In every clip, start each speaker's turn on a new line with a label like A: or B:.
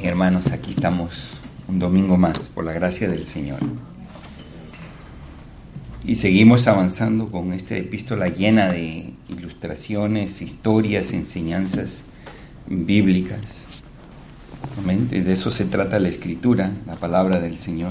A: Hermanos, aquí estamos un domingo más, por la gracia del Señor. Y seguimos avanzando con esta epístola llena de ilustraciones, historias, enseñanzas bíblicas. Amén. De eso se trata la Escritura, la palabra del Señor.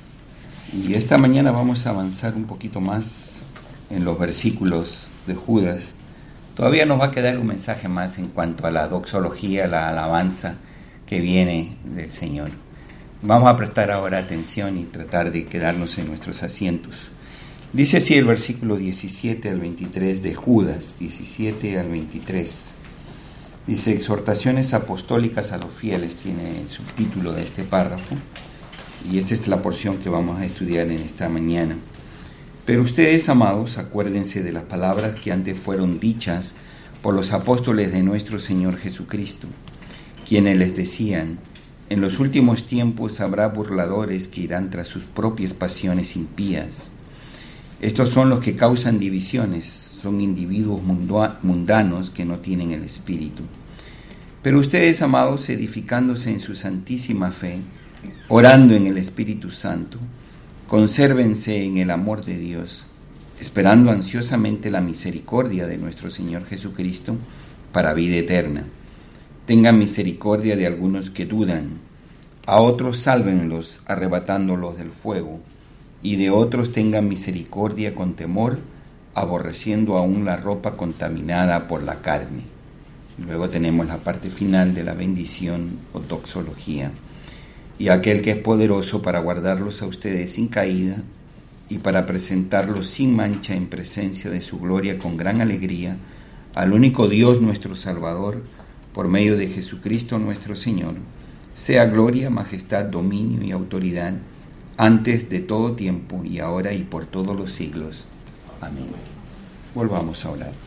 A: Y esta mañana vamos a avanzar un poquito más en los versículos de Judas. Todavía nos va a quedar un mensaje más en cuanto a la doxología, la alabanza que viene del Señor. Vamos a prestar ahora atención y tratar de quedarnos en nuestros asientos. Dice así el versículo 17 al 23 de Judas, 17 al 23. Dice: exhortaciones apostólicas a los fieles, tiene el subtítulo de este párrafo, y esta es la porción que vamos a estudiar en esta mañana. Pero ustedes, amados, acuérdense de las palabras que antes fueron dichas por los apóstoles de nuestro Señor Jesucristo, quienes les decían: en los últimos tiempos habrá burladores que irán tras sus propias pasiones impías. Estos son los que causan divisiones, son individuos mundanos que no tienen el Espíritu. Pero ustedes, amados, edificándose en su santísima fe, orando en el Espíritu Santo, consérvense en el amor de Dios, esperando ansiosamente la misericordia de nuestro Señor Jesucristo para vida eterna. Tengan misericordia de algunos que dudan, a otros sálvenlos arrebatándolos del fuego, y de otros tengan misericordia con temor, aborreciendo aún la ropa contaminada por la carne. Luego tenemos la parte final de la bendición o doxología. Y aquel que es poderoso para guardarlos a ustedes sin caída y para presentarlos sin mancha en presencia de su gloria con gran alegría, al único Dios nuestro Salvador, por medio de Jesucristo nuestro Señor, sea gloria, majestad, dominio y autoridad, antes de todo tiempo y ahora y por todos los siglos. Amén. Volvamos a orar.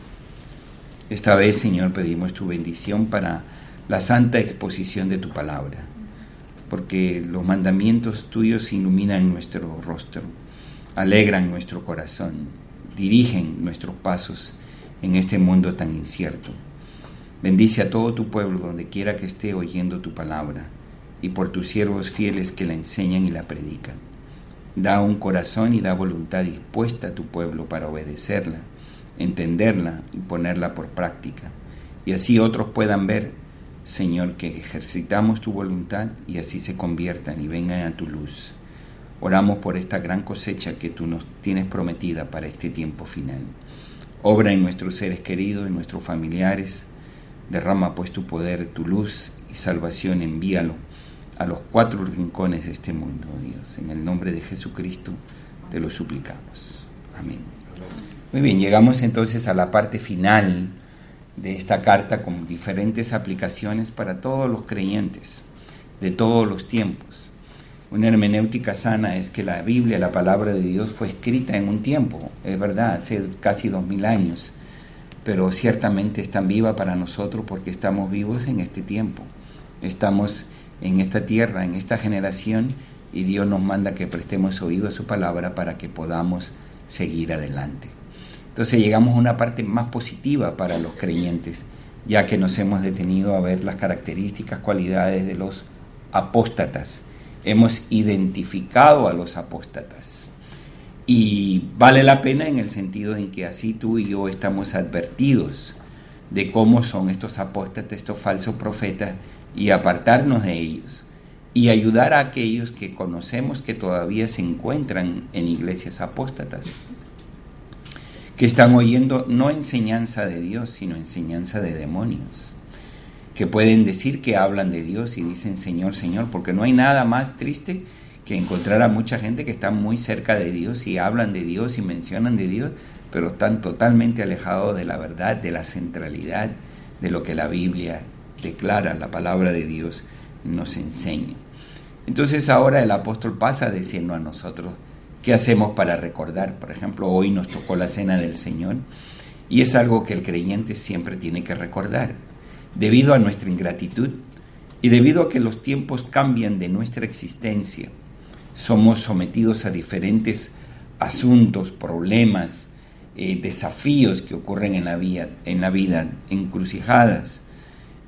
A: Esta vez, Señor, pedimos tu bendición para la santa exposición de tu palabra, porque los mandamientos tuyos iluminan nuestro rostro, alegran nuestro corazón, dirigen nuestros pasos en este mundo tan incierto. Bendice a todo tu pueblo donde quiera que esté oyendo tu palabra, y por tus siervos fieles que la enseñan y la predican. Da un corazón y da voluntad dispuesta a tu pueblo para obedecerla, entenderla y ponerla por práctica, y así otros puedan ver, Señor, que ejercitamos tu voluntad y así se conviertan y vengan a tu luz. Oramos por esta gran cosecha que tú nos tienes prometida para este tiempo final. Obra en nuestros seres queridos, en nuestros familiares. Derrama pues tu poder, tu luz y salvación, envíalo a los cuatro rincones de este mundo, Dios. En el nombre de Jesucristo te lo suplicamos. Amén. Muy bien, llegamos entonces a la parte final de esta carta con diferentes aplicaciones para todos los creyentes de todos los tiempos. Una hermenéutica sana es que la Biblia, la palabra de Dios, fue escrita en un tiempo, es verdad, hace casi 2000 años, pero ciertamente es tan viva para nosotros porque estamos vivos en este tiempo. Estamos en esta tierra, en esta generación, y Dios nos manda que prestemos oído a su palabra para que podamos seguir adelante. Entonces llegamos a una parte más positiva para los creyentes, ya que nos hemos detenido a ver las características, cualidades de los apóstatas. Hemos identificado a los apóstatas. Y vale la pena en el sentido en que así tú y yo estamos advertidos de cómo son estos apóstatas, estos falsos profetas, y apartarnos de ellos y ayudar a aquellos que conocemos que todavía se encuentran en iglesias apóstatas, que están oyendo no enseñanza de Dios, sino enseñanza de demonios, que pueden decir que hablan de Dios y dicen Señor, Señor, porque no hay nada más triste que encontrar a mucha gente que está muy cerca de Dios y hablan de Dios y mencionan de Dios, pero están totalmente alejados de la verdad, de la centralidad de lo que la Biblia declara, la palabra de Dios nos enseña. Entonces ahora el apóstol pasa a decirnos a nosotros qué hacemos para recordar. Por ejemplo, hoy nos tocó la cena del Señor y es algo que el creyente siempre tiene que recordar. Debido a nuestra ingratitud y debido a que los tiempos cambian de nuestra existencia, somos sometidos a diferentes asuntos, problemas, desafíos que ocurren en la vida, encrucijadas.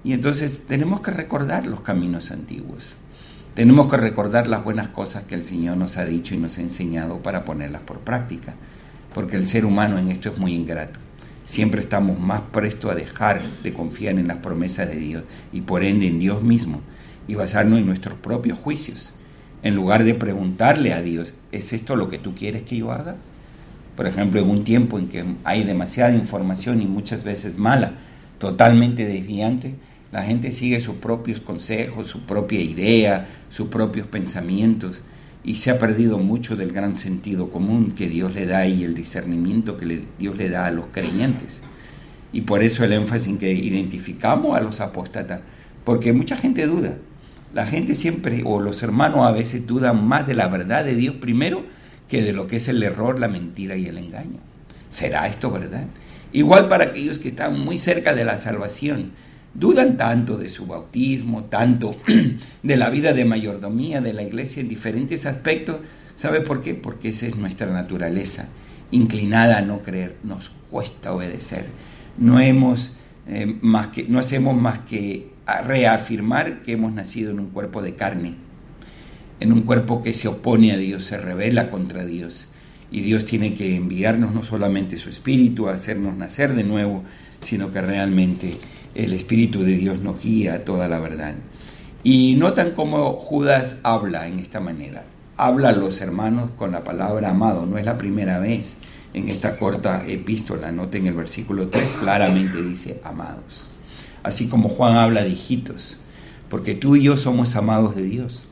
A: Y entonces tenemos que recordar los caminos antiguos. Tenemos que recordar las buenas cosas que el Señor nos ha dicho y nos ha enseñado para ponerlas por práctica. Porque el ser humano en esto es muy ingrato. Siempre estamos más prestos a dejar de confiar en las promesas de Dios y por ende en Dios mismo y basarnos en nuestros propios juicios. En lugar de preguntarle a Dios, ¿es esto lo que tú quieres que yo haga? Por ejemplo, en un tiempo en que hay demasiada información y muchas veces mala, totalmente desviante, la gente sigue sus propios consejos, su propia idea, sus propios pensamientos y se ha perdido mucho del gran sentido común que Dios le da y el discernimiento que Dios le da a los creyentes. Y por eso el énfasis en que identificamos a los apóstatas, porque mucha gente duda. La gente siempre, o los hermanos a veces dudan más de la verdad de Dios primero que de lo que es el error, la mentira y el engaño. ¿Será esto verdad? Igual para aquellos que están muy cerca de la salvación, dudan tanto de su bautismo, tanto de la vida de mayordomía de la iglesia en diferentes aspectos. ¿Sabe por qué? Porque esa es nuestra naturaleza, inclinada a no creer, nos cuesta obedecer. No hacemos más que reafirmar que hemos nacido en un cuerpo de carne, en un cuerpo que se opone a Dios, se rebela contra Dios. Y Dios tiene que enviarnos no solamente su Espíritu a hacernos nacer de nuevo, sino que realmente el Espíritu de Dios nos guía a toda la verdad. Y notan cómo Judas habla en esta manera. Habla a los hermanos con la palabra amado. No es la primera vez en esta corta epístola. Noten el versículo 3, claramente dice amados. Así como Juan habla de hijitos, porque tú y yo somos amados de Dios.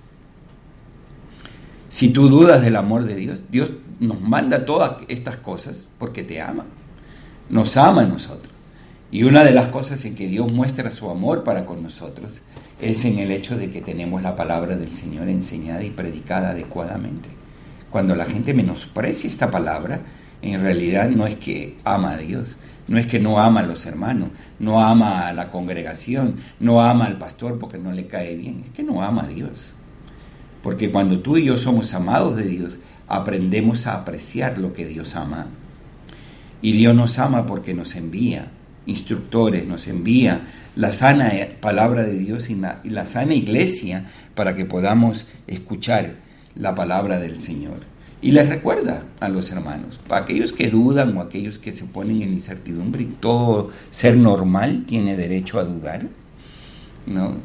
A: Si tú dudas del amor de Dios, Dios nos manda todas estas cosas porque te ama. Nos ama a nosotros. Y una de las cosas en que Dios muestra su amor para con nosotros es en el hecho de que tenemos la palabra del Señor enseñada y predicada adecuadamente. Cuando la gente menosprecia esta palabra, en realidad no es que ama a Dios, no es que no ama a los hermanos, no ama a la congregación, no ama al pastor porque no le cae bien, es que no ama a Dios. Porque cuando tú y yo somos amados de Dios, aprendemos a apreciar lo que Dios ama. Y Dios nos ama porque nos envía instructores, nos envía la sana palabra de Dios y la sana iglesia para que podamos escuchar la palabra del Señor. Y les recuerda a los hermanos, para aquellos que dudan o aquellos que se ponen en incertidumbre, todo ser normal tiene derecho a dudar, ¿no?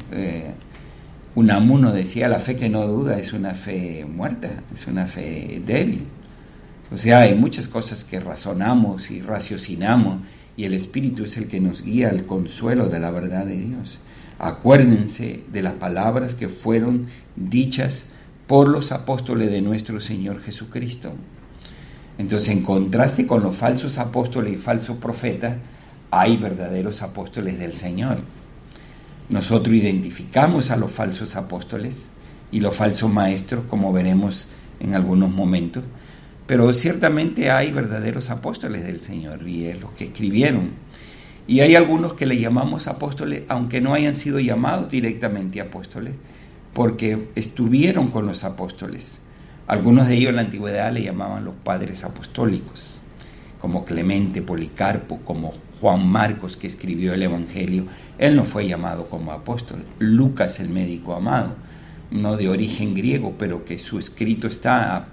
A: Unamuno decía, la fe que no duda es una fe muerta, es una fe débil. O sea, hay muchas cosas que razonamos y raciocinamos y el Espíritu es el que nos guía al consuelo de la verdad de Dios. Acuérdense de las palabras que fueron dichas por los apóstoles de nuestro Señor Jesucristo. Entonces, en contraste con los falsos apóstoles y falsos profetas, hay verdaderos apóstoles del Señor. Nosotros identificamos a los falsos apóstoles y los falsos maestros, como veremos en algunos momentos, pero ciertamente hay verdaderos apóstoles del Señor y es los que escribieron. Y hay algunos que le llamamos apóstoles, aunque no hayan sido llamados directamente apóstoles, porque estuvieron con los apóstoles. Algunos de ellos en la antigüedad le llamaban los padres apostólicos, como Clemente, Policarpo, como Juan Marcos, que escribió el Evangelio. Él no fue llamado como apóstol. Lucas, el médico amado, no de origen griego, pero que su escrito está,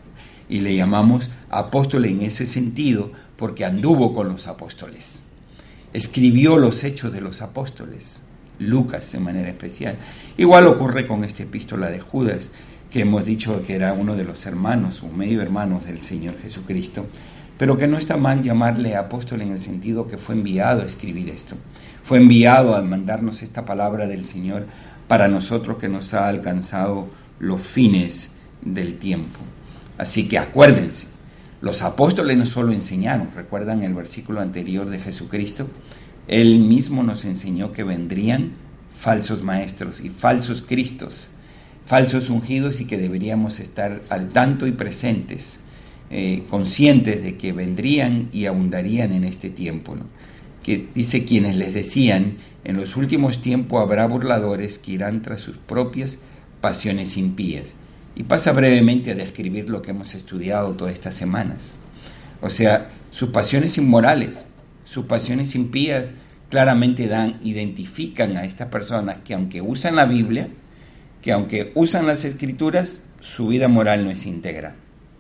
A: y le llamamos apóstol en ese sentido, porque anduvo con los apóstoles. Escribió los hechos de los apóstoles, Lucas de manera especial. Igual ocurre con esta epístola de Judas, que hemos dicho que era uno de los hermanos o medio hermanos del Señor Jesucristo, pero que no está mal llamarle apóstol en el sentido que fue enviado a escribir esto. Fue enviado a mandarnos esta palabra del Señor para nosotros que nos ha alcanzado los fines del tiempo. Así que acuérdense, los apóstoles no solo enseñaron, recuerdan el versículo anterior de Jesucristo, Él mismo nos enseñó que vendrían falsos maestros y falsos cristos, falsos ungidos y que deberíamos estar al tanto y presentes, conscientes de que vendrían y abundarían en este tiempo, ¿no? Que dice quienes les decían, en los últimos tiempos habrá burladores que irán tras sus propias pasiones impías. Y pasa brevemente a describir lo que hemos estudiado todas estas semanas. O sea, sus pasiones inmorales, sus pasiones impías claramente identifican a estas personas que aunque usan la Biblia, que aunque usan las Escrituras, su vida moral no es íntegra.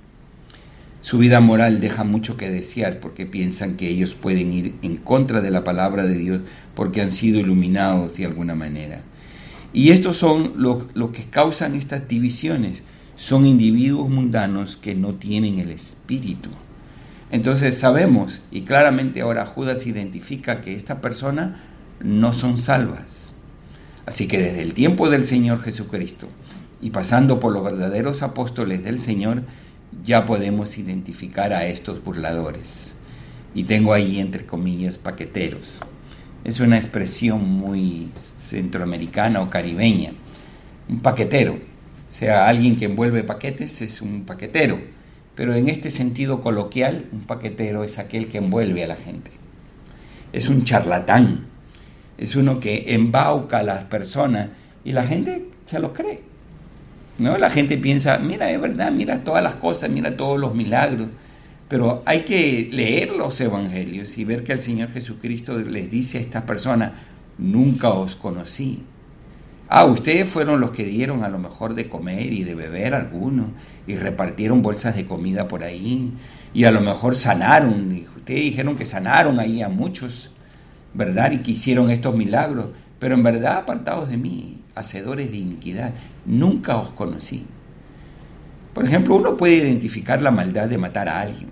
A: Su vida moral deja mucho que desear porque piensan que ellos pueden ir en contra de la palabra de Dios porque han sido iluminados de alguna manera. Y estos son lo que causan estas divisiones. Son individuos mundanos que no tienen el Espíritu. Entonces sabemos, y claramente ahora Judas identifica que estas personas no son salvas. Así que desde el tiempo del Señor Jesucristo y pasando por los verdaderos apóstoles del Señor, ya podemos identificar a estos burladores. Y tengo ahí entre comillas paqueteros. Es una expresión muy centroamericana o caribeña. Un paquetero, o sea, alguien que envuelve paquetes es un paquetero. Pero en este sentido coloquial, un paquetero es aquel que envuelve a la gente. Es un charlatán. Es uno que embauca a las personas y la gente se lo cree, ¿no? La gente piensa, mira, es verdad, mira todas las cosas, mira todos los milagros. Pero hay que leer los evangelios y ver que el Señor Jesucristo les dice a estas personas, nunca os conocí. Ustedes fueron los que dieron a lo mejor de comer y de beber a algunos y repartieron bolsas de comida por ahí y a lo mejor sanaron. Y ustedes dijeron que sanaron ahí a muchos, ¿verdad? Y que hicieron estos milagros. Pero en verdad, apartados de mí, hacedores de iniquidad, nunca os conocí. Por ejemplo, uno puede identificar la maldad de matar a alguien.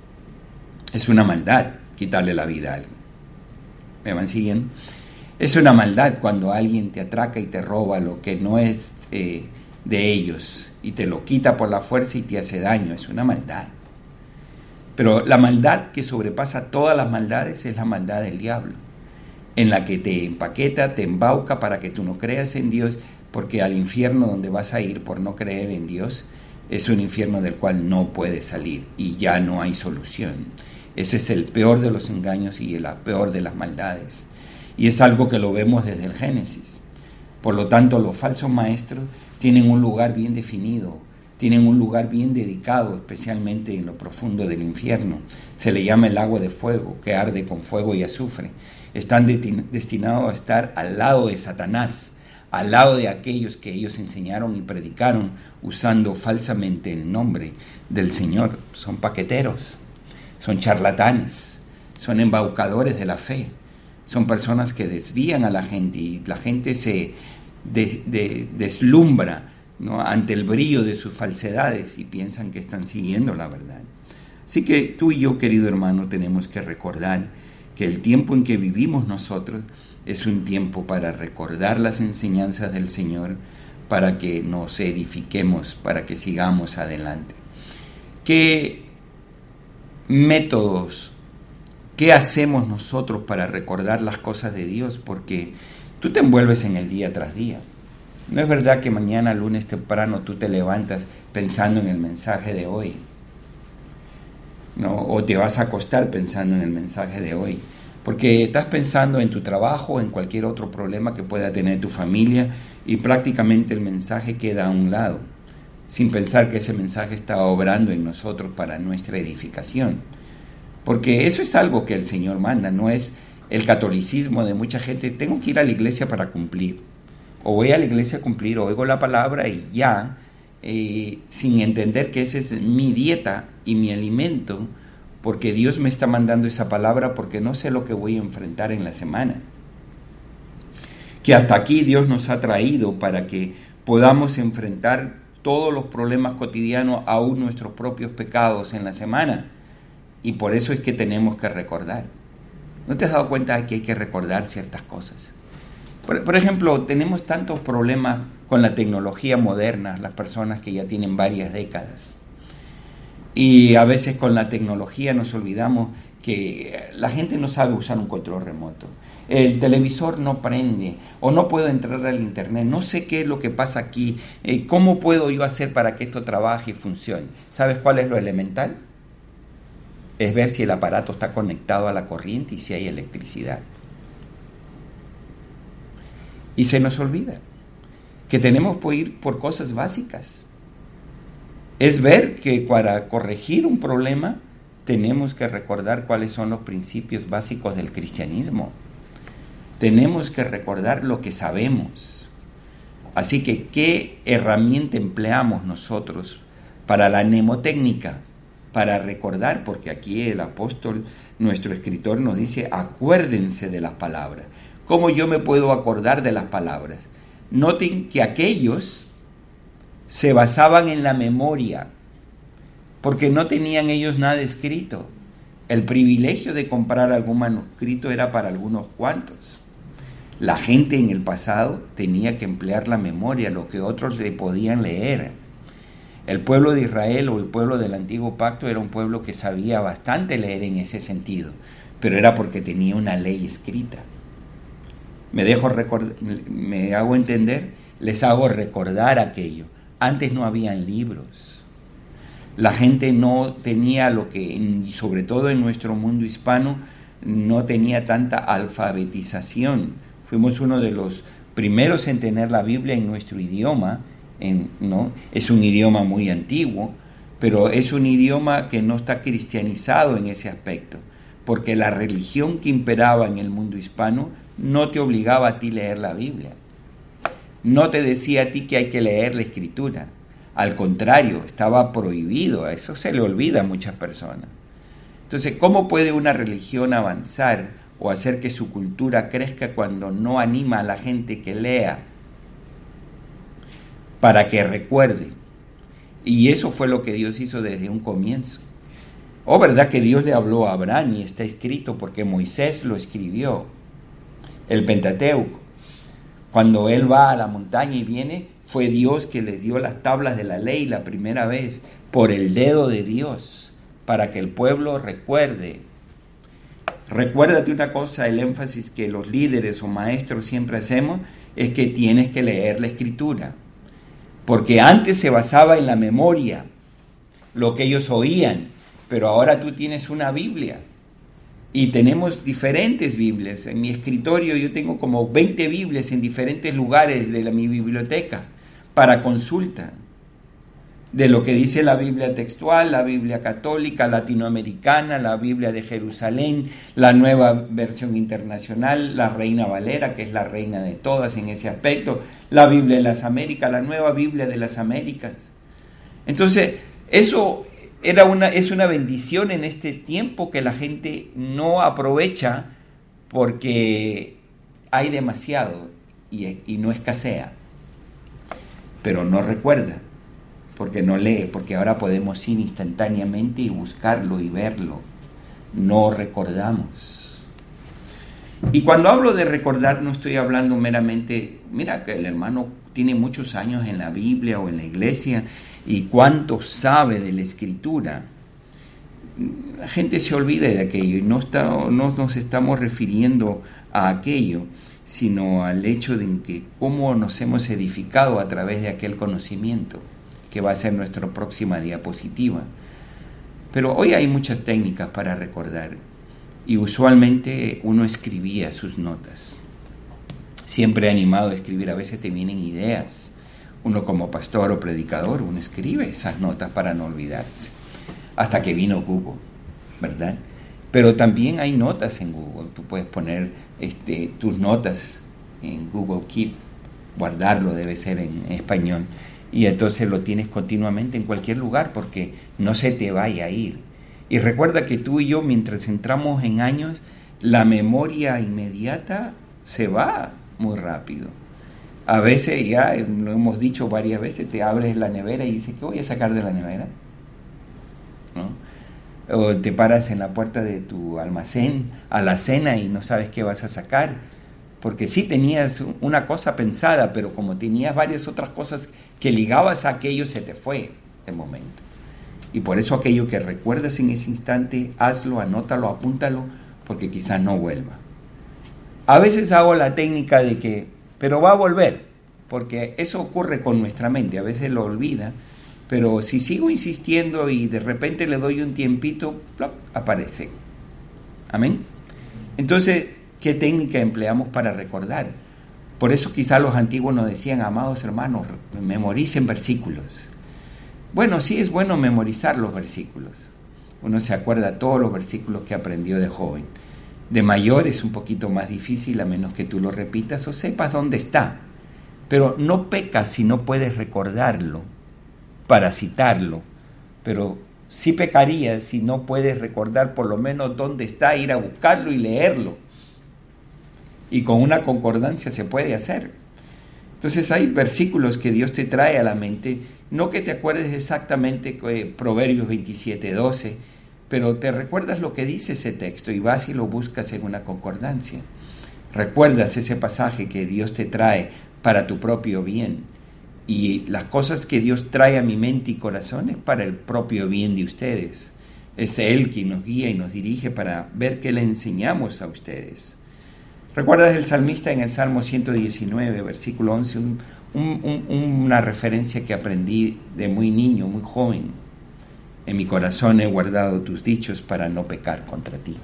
A: Es una maldad quitarle la vida a alguien. ¿Me van siguiendo? Es una maldad cuando alguien te atraca y te roba lo que no es de ellos y te lo quita por la fuerza y te hace daño. Es una maldad. Pero la maldad que sobrepasa todas las maldades es la maldad del diablo, en la que te empaqueta, te embauca para que tú no creas en Dios, porque al infierno donde vas a ir por no creer en Dios es un infierno del cual no puedes salir y ya no hay solución. Ese es el peor de los engaños y la peor de las maldades. Y es algo que lo vemos desde el Génesis. Por lo tanto, los falsos maestros tienen un lugar bien definido, tienen un lugar bien dedicado, especialmente en lo profundo del infierno. Se le llama el agua de fuego, que arde con fuego y azufre. Están destinados a estar al lado de Satanás, al lado de aquellos que ellos enseñaron y predicaron usando falsamente el nombre del Señor. Son paqueteros, son charlatanes, son embaucadores de la fe. Son personas que desvían a la gente y la gente se deslumbra, ¿no?, ante el brillo de sus falsedades y piensan que están siguiendo la verdad. Así que tú y yo, querido hermano, tenemos que recordar que el tiempo en que vivimos nosotros es un tiempo para recordar las enseñanzas del Señor, para que nos edifiquemos, para que sigamos adelante. ¿Qué métodos, qué hacemos nosotros para recordar las cosas de Dios? Porque tú te envuelves en el día tras día. No es verdad que mañana, lunes temprano, tú te levantas pensando en el mensaje de hoy, ¿no? O te vas a acostar pensando en el mensaje de hoy, porque estás pensando en tu trabajo, en cualquier otro problema que pueda tener tu familia, y prácticamente el mensaje queda a un lado, sin pensar que ese mensaje está obrando en nosotros para nuestra edificación. Porque eso es algo que el Señor manda, no es el catolicismo de mucha gente. Tengo que ir a la iglesia para cumplir, o voy a la iglesia a cumplir, o oigo la palabra y ya, sin entender que esa es mi dieta y mi alimento, porque Dios me está mandando esa palabra porque no sé lo que voy a enfrentar en la semana. Que hasta aquí Dios nos ha traído para que podamos enfrentar todos los problemas cotidianos, aún nuestros propios pecados en la semana. Y por eso es que tenemos que recordar. ¿No te has dado cuenta de que hay que recordar ciertas cosas? Por ejemplo, tenemos tantos problemas con la tecnología moderna, las personas que ya tienen varias décadas. Y a veces con la tecnología nos olvidamos que la gente no sabe usar un control remoto. El televisor no prende, o no puedo entrar al internet, no sé qué es lo que pasa aquí, ¿cómo puedo yo hacer para que esto trabaje y funcione? ¿Sabes cuál es lo elemental? Es ver si el aparato está conectado a la corriente y si hay electricidad. Y se nos olvida que tenemos que ir por cosas básicas. Es ver que para corregir un problema tenemos que recordar cuáles son los principios básicos del cristianismo. tenemos que recordar lo que sabemos. Así que, ¿qué herramienta empleamos nosotros para la mnemotécnica? Para recordar, porque aquí el apóstol, nuestro escritor, nos dice, acuérdense de las palabras. ¿Cómo yo me puedo acordar de las palabras? Noten que aquellos se basaban en la memoria, porque no tenían ellos nada escrito. El privilegio de comprar algún manuscrito era para algunos cuantos. La gente en el pasado tenía que emplear la memoria, lo que otros le podían leer. El pueblo de Israel o el pueblo del Antiguo Pacto era un pueblo que sabía bastante leer en ese sentido, pero era porque tenía una ley escrita. Me hago entender, les hago recordar aquello. Antes no habían libros. La gente no tenía y sobre todo en nuestro mundo hispano, no tenía tanta alfabetización. Fuimos uno de los primeros en tener la Biblia en nuestro idioma, ¿no? Es un idioma muy antiguo, pero es un idioma que no está cristianizado en ese aspecto, porque la religión que imperaba en el mundo hispano no te obligaba a ti a leer la Biblia. No te decía a ti que hay que leer la Escritura. Al contrario, estaba prohibido. A eso se le olvida a muchas personas. Entonces, ¿cómo puede una religión avanzar o hacer que su cultura crezca cuando no anima a la gente que lea para que recuerde? Y eso fue lo que Dios hizo desde un comienzo. ¿Verdad que Dios le habló a Abraham y está escrito porque Moisés lo escribió? El Pentateuco. Cuando él va a la montaña y viene, fue Dios que le dio las tablas de la ley la primera vez por el dedo de Dios para que el pueblo recuerde. Recuérdate una cosa, el énfasis que los líderes o maestros siempre hacemos es que tienes que leer la Escritura. Porque antes se basaba en la memoria, lo que ellos oían, pero ahora tú tienes una Biblia y tenemos diferentes Biblias. En mi escritorio yo tengo como 20 Biblias en diferentes lugares de mi biblioteca para consulta de lo que dice la Biblia textual, la Biblia católica, latinoamericana, la Biblia de Jerusalén, la nueva versión internacional, la Reina Valera, que es la reina de todas en ese aspecto, la Biblia de las Américas, la nueva Biblia de las Américas. Entonces, eso es una bendición en este tiempo que la gente no aprovecha porque hay demasiado y no escasea, pero no recuerda. Porque no lee, porque ahora podemos ir instantáneamente y buscarlo y verlo. No recordamos. Y cuando hablo de recordar no estoy hablando meramente, mira que el hermano tiene muchos años en la Biblia o en la iglesia y cuánto sabe de la Escritura. La gente se olvida de aquello y no nos estamos refiriendo a aquello, sino al hecho de que cómo nos hemos edificado a través de aquel conocimiento, que va a ser nuestra próxima diapositiva. Pero hoy hay muchas técnicas para recordar y usualmente uno escribía sus notas. Siempre he animado a escribir, a veces te vienen ideas. Uno como pastor o predicador, uno escribe esas notas para no olvidarse. Hasta que vino Google, ¿verdad? Pero también hay notas en Google. Tú puedes poner tus notas en Google Keep, guardarlo, debe ser en español. Y entonces lo tienes continuamente en cualquier lugar porque no se te vaya a ir. Y recuerda que tú y yo, mientras entramos en años, la memoria inmediata se va muy rápido. A veces, ya lo hemos dicho varias veces, te abres la nevera y dices, ¿qué voy a sacar de la nevera? ¿No? O te paras en la puerta de tu almacén a la cena y no sabes qué vas a sacar. Porque sí tenías una cosa pensada, pero como tenías varias otras cosas que ligabas a aquello, se te fue de momento. Y por eso aquello que recuerdas en ese instante, hazlo, anótalo, apúntalo, porque quizás no vuelva. A veces hago la técnica de que, pero va a volver, porque eso ocurre con nuestra mente, a veces lo olvida, pero si sigo insistiendo y de repente le doy un tiempito, ¡plop!, aparece. Amén. Entonces, ¿qué técnica empleamos para recordar? Por eso quizá los antiguos nos decían, amados hermanos, memoricen versículos. Bueno, sí es bueno memorizar los versículos. Uno se acuerda todos los versículos que aprendió de joven. De mayor es un poquito más difícil, a menos que tú lo repitas o sepas dónde está. Pero no pecas si no puedes recordarlo para citarlo, pero sí pecarías si no puedes recordar por lo menos dónde está, ir a buscarlo y leerlo. Y con una concordancia se puede hacer. Entonces hay versículos que Dios te trae a la mente, no que te acuerdes exactamente Proverbios 27:12, pero te recuerdas lo que dice ese texto y vas y lo buscas en una concordancia. Recuerdas ese pasaje que Dios te trae para tu propio bien. Y las cosas que Dios trae a mi mente y corazón es para el propio bien de ustedes. Es Él quien nos guía y nos dirige para ver qué le enseñamos a ustedes. ¿Recuerdas el salmista en el Salmo 119, versículo 11? Una referencia que aprendí de muy niño, muy joven. En mi corazón he guardado tus dichos para no pecar contra ti.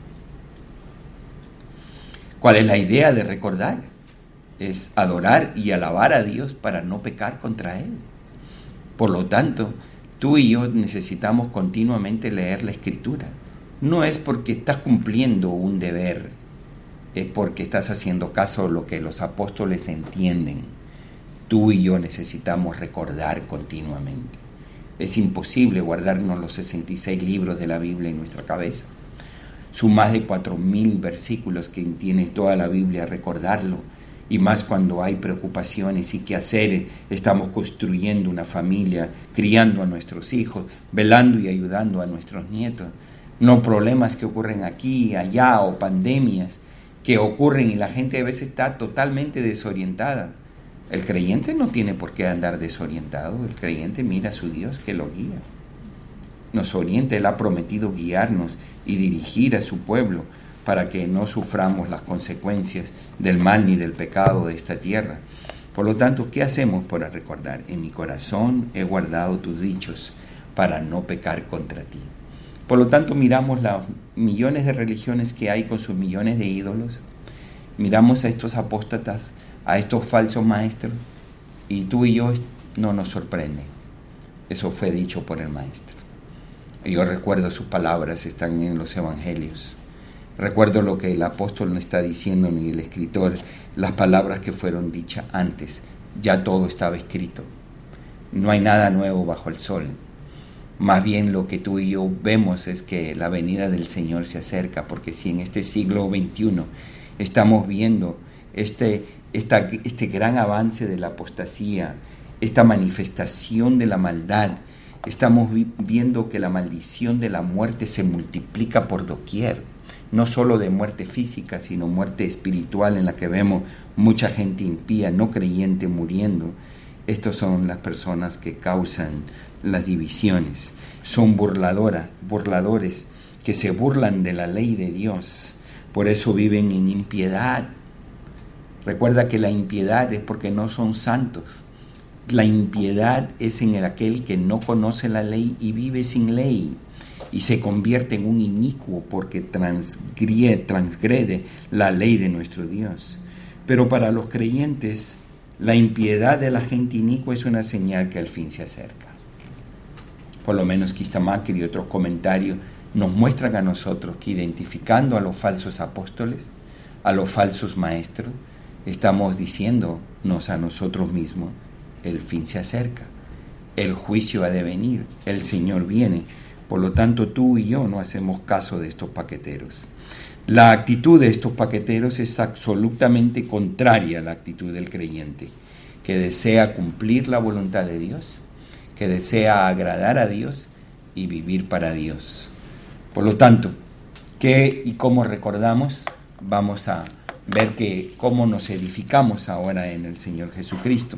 A: ¿Cuál es la idea de recordar? Es adorar y alabar a Dios para no pecar contra Él. Por lo tanto, tú y yo necesitamos continuamente leer la Escritura. No es porque estás cumpliendo un deber, es porque estás haciendo caso a lo que los apóstoles entienden. Tú y yo necesitamos recordar continuamente. Es imposible guardarnos los 66 libros de la Biblia en nuestra cabeza. Son más de 4,000 versículos que tiene toda la Biblia, recordarlo. Y más cuando hay preocupaciones y quehaceres, estamos construyendo una familia, criando a nuestros hijos, velando y ayudando a nuestros nietos. No problemas que ocurren aquí, allá, o pandemias que ocurren y la gente a veces está totalmente desorientada. El creyente no tiene por qué andar desorientado. El creyente mira a su Dios que lo guía. Nos orienta, Él ha prometido guiarnos y dirigir a su pueblo para que no suframos las consecuencias del mal ni del pecado de esta tierra. Por lo tanto, ¿qué hacemos para recordar? En mi corazón he guardado tus dichos para no pecar contra ti. Por lo tanto, miramos las millones de religiones que hay con sus millones de ídolos. Miramos a estos apóstatas, a estos falsos maestros, y tú y yo no nos sorprende. Eso fue dicho por el maestro. Yo recuerdo sus palabras, están en los evangelios. Recuerdo lo que el apóstol nos está diciendo, ni el escritor, las palabras que fueron dichas antes. Ya todo estaba escrito. No hay nada nuevo bajo el sol. Más bien lo que tú y yo vemos es que la venida del Señor se acerca, porque si en este siglo XXI estamos viendo este gran avance de la apostasía, esta manifestación de la maldad, estamos viendo que la maldición de la muerte se multiplica por doquier, no solo de muerte física, sino muerte espiritual, en la que vemos mucha gente impía, no creyente, muriendo. Estas son las personas que causan las divisiones. Son burladores que se burlan de la ley de Dios. Por eso viven en impiedad. Recuerda que la impiedad es porque no son santos. La impiedad es en aquel que no conoce la ley y vive sin ley y se convierte en un inicuo porque transgrede la ley de nuestro Dios. Pero para los creyentes, la impiedad de la gente inicua es una señal que al fin se acerca. Por lo menos Kistamaker y otros comentarios nos muestran a nosotros que identificando a los falsos apóstoles, a los falsos maestros, estamos diciéndonos a nosotros mismos: el fin se acerca, el juicio ha de venir, el Señor viene. Por lo tanto, tú y yo no hacemos caso de estos paqueteros. La actitud de estos paqueteros es absolutamente contraria a la actitud del creyente, que desea cumplir la voluntad de Dios, que desea agradar a Dios y vivir para Dios. Por lo tanto, ¿qué y cómo recordamos? Vamos a ver cómo nos edificamos ahora en el Señor Jesucristo.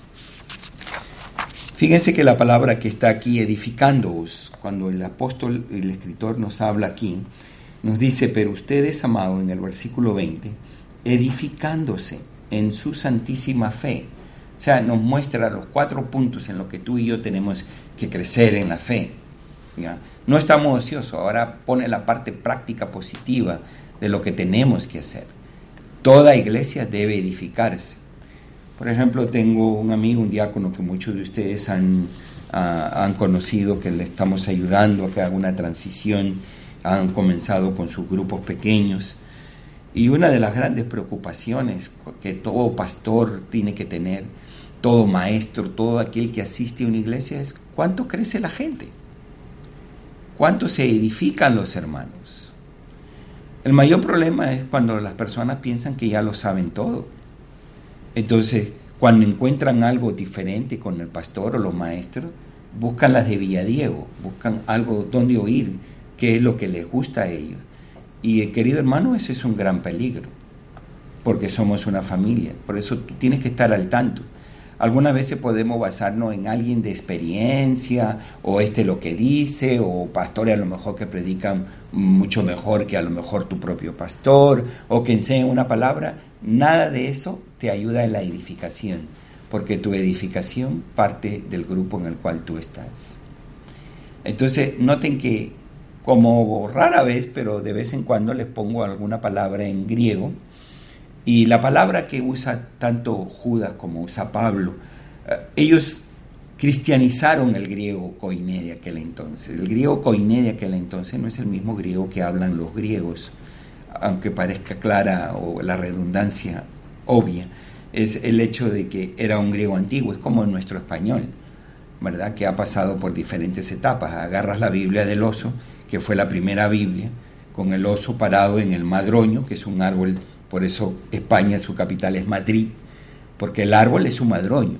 A: Fíjense que la palabra que está aquí, edificándoos, cuando el apóstol, el escritor nos habla aquí, nos dice: pero ustedes, amados, en el versículo 20, edificándose en su santísima fe. O sea, nos muestra los 4 puntos en los que tú y yo tenemos que crecer en la fe. ¿Ya? No estamos ociosos, ahora pone la parte práctica positiva de lo que tenemos que hacer. Toda iglesia debe edificarse. Por ejemplo, tengo un amigo, un diácono que muchos de ustedes han conocido, que le estamos ayudando a que haga una transición. Han comenzado con sus grupos pequeños Y una de las grandes preocupaciones que todo pastor tiene que tener, todo maestro, todo aquel que asiste a una iglesia es cuánto crece la gente, cuánto se edifican los hermanos. El mayor problema es cuando las personas piensan que ya lo saben todo. Entonces, cuando encuentran algo diferente con el pastor o los maestros, buscan las de Villadiego, buscan algo donde oír, qué es lo que les gusta a ellos. Y querido hermano, ese es un gran peligro, porque somos una familia, por eso tú tienes que estar al tanto. Algunas veces podemos basarnos en alguien de experiencia, o lo que dice, o pastores a lo mejor que predican mucho mejor que a lo mejor tu propio pastor, o que enseñan una palabra. Nada de eso te ayuda en la edificación, porque tu edificación parte del grupo en el cual tú estás. Entonces, noten que como rara vez, pero de vez en cuando les pongo alguna palabra en griego, y la palabra que usa tanto Judas como usa Pablo, ellos cristianizaron el griego koiné de aquel entonces. El griego koiné de aquel entonces no es el mismo griego que hablan los griegos, aunque parezca clara o la redundancia obvia. Es el hecho de que era un griego antiguo, es como nuestro español, ¿verdad? Que ha pasado por diferentes etapas. Agarras la Biblia del oso, que fue la primera Biblia, con el oso parado en el madroño, que es un árbol, por eso España, su capital es Madrid, porque el árbol es un madroño,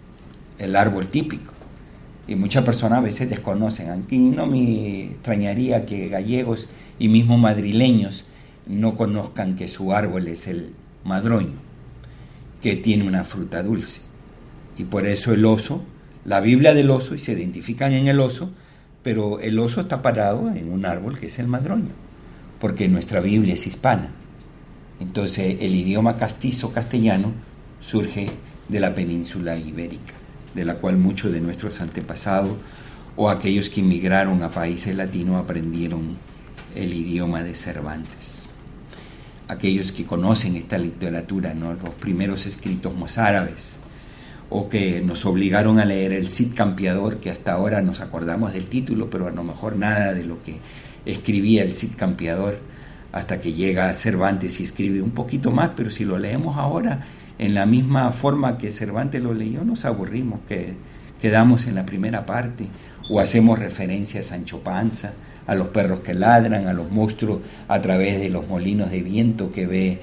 A: el árbol típico. Y muchas personas a veces desconocen. Aquí no me extrañaría que gallegos y mismo madrileños no conozcan que su árbol es el madroño, que tiene una fruta dulce. Y por eso el oso, la Biblia del oso, y se identifican en el oso, pero el oso está parado en un árbol que es el madroño, porque nuestra Biblia es hispana. Entonces el idioma castizo castellano surge de la península ibérica, de la cual muchos de nuestros antepasados o aquellos que inmigraron a países latinos aprendieron el idioma de Cervantes. Aquellos que conocen esta literatura, ¿no? Los primeros escritos mozárabes, o que nos obligaron a leer el Cid Campeador, que hasta ahora nos acordamos del título, pero a lo mejor nada de lo que escribía el Cid Campeador, hasta que llega Cervantes y escribe un poquito más, pero si lo leemos ahora en la misma forma que Cervantes lo leyó, nos aburrimos, que quedamos en la primera parte, o hacemos referencia a Sancho Panza, a los perros que ladran, a los monstruos a través de los molinos de viento que ve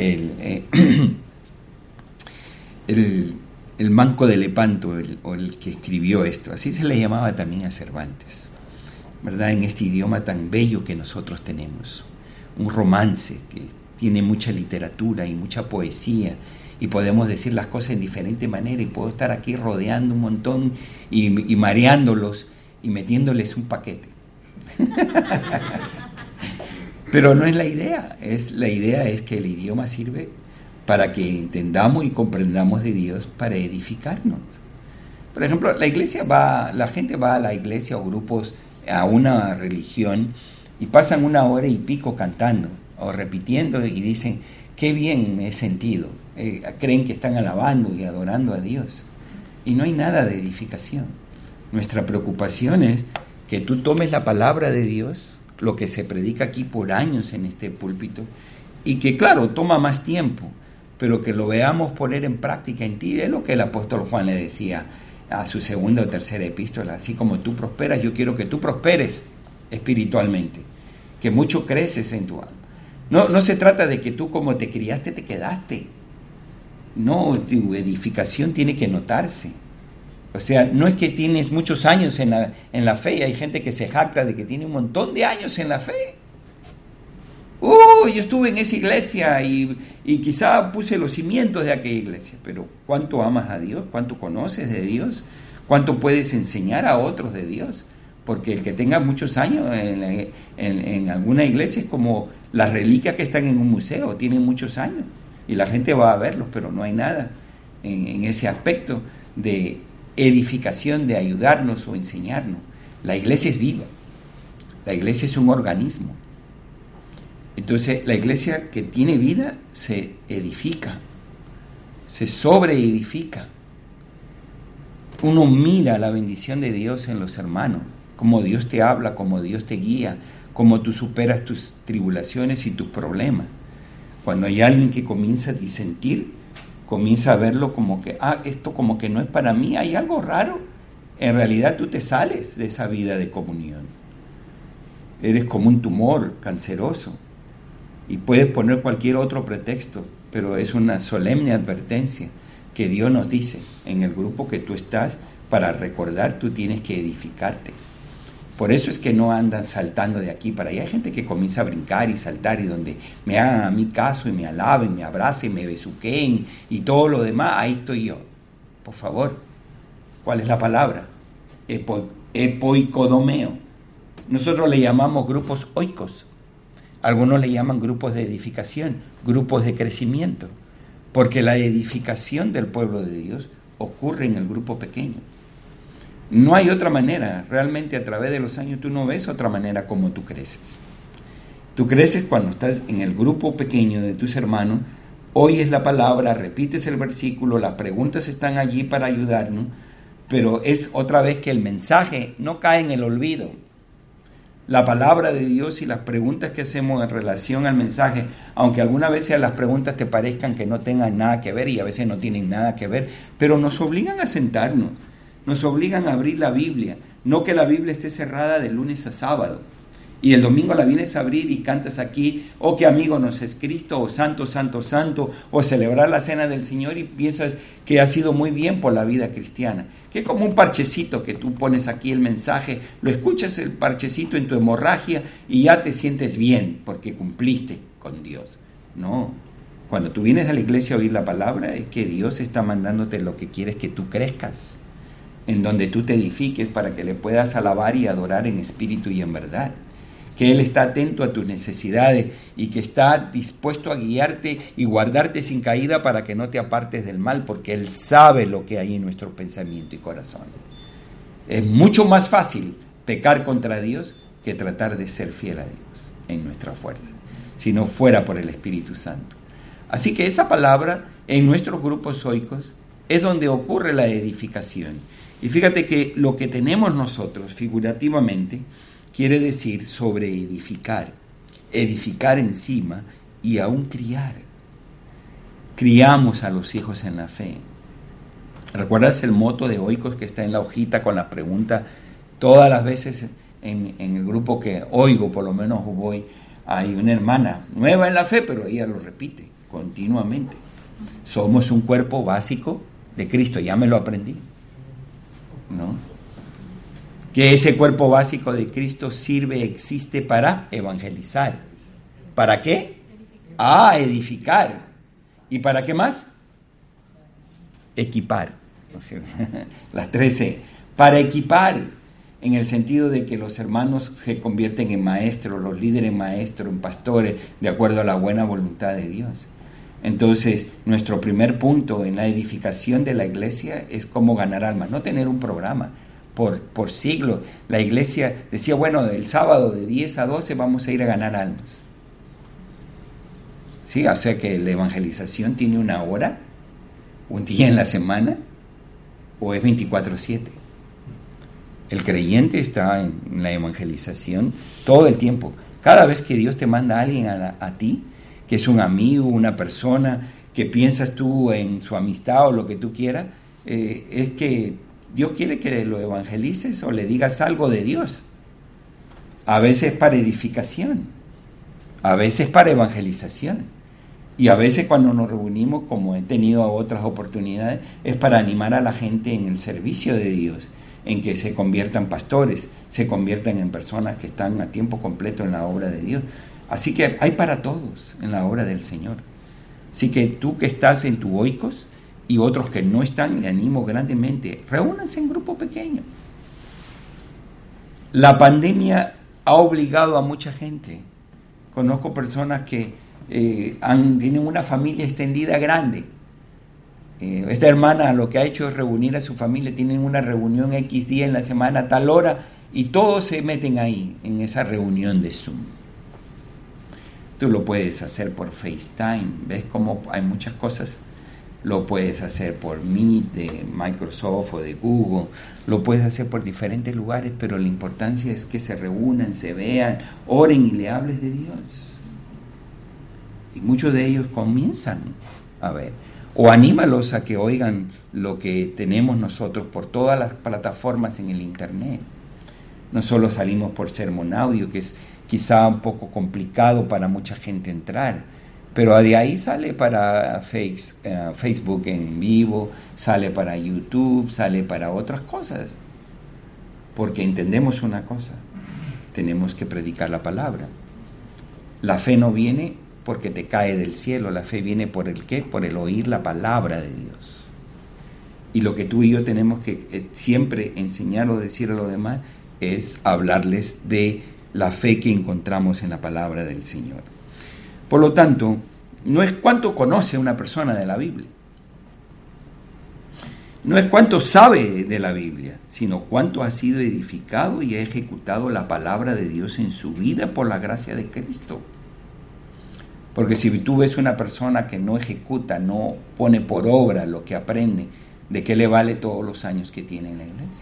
A: el manco de Lepanto, o el que escribió esto. Así se le llamaba también a Cervantes, ¿verdad? En este idioma tan bello que nosotros tenemos, un romance que tiene mucha literatura y mucha poesía, y podemos decir las cosas en diferente manera, y puedo estar aquí rodeando un montón y mareándolos y metiéndoles un paquete. Pero no es la idea. La idea es que el idioma sirve para que entendamos y comprendamos de Dios, para edificarnos. Por ejemplo, la gente va a la iglesia o grupos, a una religión, y pasan 1 hora y pico cantando o repitiendo y dicen, qué bien me he sentido. Creen que están alabando y adorando a Dios, y no hay nada de edificación. Nuestra preocupación es que tú tomes la palabra de Dios, lo que se predica aquí por años en este púlpito, y que claro, toma más tiempo, pero que lo veamos poner en práctica en ti. Es lo que el apóstol Juan le decía a su segunda o tercera epístola: así como tú prosperas, yo quiero que tú prosperes espiritualmente, que mucho creces en tu alma. No se trata de que tú, como te criaste, te quedaste. No, tu edificación tiene que notarse. O sea, no es que tienes muchos años en la fe, y hay gente que se jacta de que tiene un montón de años en la fe. Yo estuve en esa iglesia y quizá puse los cimientos de aquella iglesia, pero ¿cuánto amas a Dios? ¿Cuánto conoces de Dios? ¿Cuánto puedes enseñar a otros de Dios? Porque el que tenga muchos años en alguna iglesia es como las reliquias que están en un museo, tienen muchos años y la gente va a verlos, pero no hay nada en ese aspecto de edificación, de ayudarnos o enseñarnos. La iglesia es viva, la iglesia es un organismo. Entonces la iglesia que tiene vida se edifica, se sobreedifica. Uno mira la bendición de Dios en los hermanos, cómo Dios te habla, cómo Dios te guía, cómo tú superas tus tribulaciones y tus problemas. Cuando hay alguien que comienza a disentir, comienza a verlo como que, esto como que no es para mí, hay algo raro. En realidad tú te sales de esa vida de comunión. Eres como un tumor canceroso y puedes poner cualquier otro pretexto, pero es una solemne advertencia que Dios nos dice en el grupo que tú estás. Para recordar, tú tienes que edificarte. Por eso es que no andan saltando de aquí para allá. Hay gente que comienza a brincar y saltar, y donde me hagan a mí caso y me alaben, me abracen, me besuqueen y todo lo demás, ahí estoy yo. Por favor, ¿cuál es la palabra? Epoicodomeo. Nosotros le llamamos grupos oikos. Algunos le llaman grupos de edificación, grupos de crecimiento, porque la edificación del pueblo de Dios ocurre en el grupo pequeño. No hay otra manera. Realmente a través de los años tú no ves otra manera como tú creces. Tú creces cuando estás en el grupo pequeño de tus hermanos, oyes la palabra, repites el versículo, las preguntas están allí para ayudarnos, pero es otra vez que el mensaje no cae en el olvido. La palabra de Dios y las preguntas que hacemos en relación al mensaje, aunque algunas veces las preguntas te parezcan que no tengan nada que ver y a veces no tienen nada que ver, pero nos obligan a sentarnos, nos obligan a abrir la Biblia, no que la Biblia esté cerrada de lunes a sábado y el domingo la vienes a abrir y cantas aquí, que amigo nos es Cristo, o santo, santo, santo, o celebrar la cena del Señor y piensas que ha sido muy bien por la vida cristiana, que es como un parchecito que tú pones aquí el mensaje, lo escuchas el parchecito en tu hemorragia y ya te sientes bien porque cumpliste con Dios. No, cuando tú vienes a la iglesia a oír la palabra es que Dios está mandándote lo que quieres que tú crezcas, en donde tú te edifiques para que le puedas alabar y adorar en espíritu y en verdad. Que Él está atento a tus necesidades y que está dispuesto a guiarte y guardarte sin caída para que no te apartes del mal, porque Él sabe lo que hay en nuestro pensamiento y corazón. Es mucho más fácil pecar contra Dios que tratar de ser fiel a Dios en nuestra fuerza, si no fuera por el Espíritu Santo. Así que esa palabra en nuestros grupos oicos es donde ocurre la edificación. Y fíjate que lo que tenemos nosotros figurativamente quiere decir sobre edificar, edificar encima y aún criar. Criamos a los hijos en la fe. ¿Recuerdas el moto de oicos que está en la hojita con la pregunta? Todas las veces en el grupo que oigo, por lo menos voy, hay una hermana nueva en la fe, pero ella lo repite continuamente. Somos un cuerpo básico de Cristo, ya me lo aprendí, ¿no? Que ese cuerpo básico de Cristo existe para evangelizar. ¿Para qué? Edificar. ¿Y para qué más? Equipar. O sea, las 13. Para equipar, en el sentido de que los hermanos se convierten en maestros, los líderes en maestros, en pastores, de acuerdo a la buena voluntad de Dios. Entonces, nuestro primer punto en la edificación de la iglesia es cómo ganar almas, no tener un programa. Por siglos la iglesia decía, bueno, el sábado de 10 a 12 vamos a ir a ganar almas. Sí, o sea que la evangelización tiene una hora, un día en la semana, o es 24/7. El creyente está en la evangelización todo el tiempo. Cada vez que Dios te manda a alguien a ti, que es un amigo, una persona, que piensas tú en su amistad o lo que tú quieras, es que Dios quiere que lo evangelices o le digas algo de Dios. A veces para edificación, a veces para evangelización. Y a veces cuando nos reunimos, como he tenido otras oportunidades, es para animar a la gente en el servicio de Dios, en que se conviertan pastores, se conviertan en personas que están a tiempo completo en la obra de Dios. Así que hay para todos en la obra del Señor. Así que tú que estás en tu oikos, y otros que no están, le animo grandemente, reúnanse en grupo pequeño. La pandemia ha obligado a mucha gente. Conozco personas que tienen una familia extendida grande. Esta hermana lo que ha hecho es reunir a su familia, tienen una reunión X día en la semana, a tal hora, y todos se meten ahí, en esa reunión de Zoom. Tú lo puedes hacer por FaceTime, ¿ves cómo hay muchas cosas? Lo puedes hacer por Meet de Microsoft o de Google, lo puedes hacer por diferentes lugares, pero la importancia es que se reúnan, se vean, oren y le hables de Dios. Y muchos de ellos comienzan a ver. O anímalos a que oigan lo que tenemos nosotros por todas las plataformas en el internet. No solo salimos por Sermon Audio, que es quizá un poco complicado para mucha gente entrar, pero de ahí sale para Facebook en vivo, sale para YouTube, sale para otras cosas. Porque entendemos una cosa, tenemos que predicar la palabra. La fe no viene porque te cae del cielo, la fe viene por el ¿qué? Por el oír la palabra de Dios. Y lo que tú y yo tenemos que siempre enseñar o decir a los demás es hablarles de la fe que encontramos en la palabra del Señor. Por lo tanto, no es cuánto conoce una persona de la Biblia, no es cuánto sabe de la Biblia, sino cuánto ha sido edificado y ha ejecutado la palabra de Dios en su vida por la gracia de Cristo. Porque si tú ves una persona que no ejecuta, no pone por obra lo que aprende, ¿de qué le vale todos los años que tiene en la iglesia?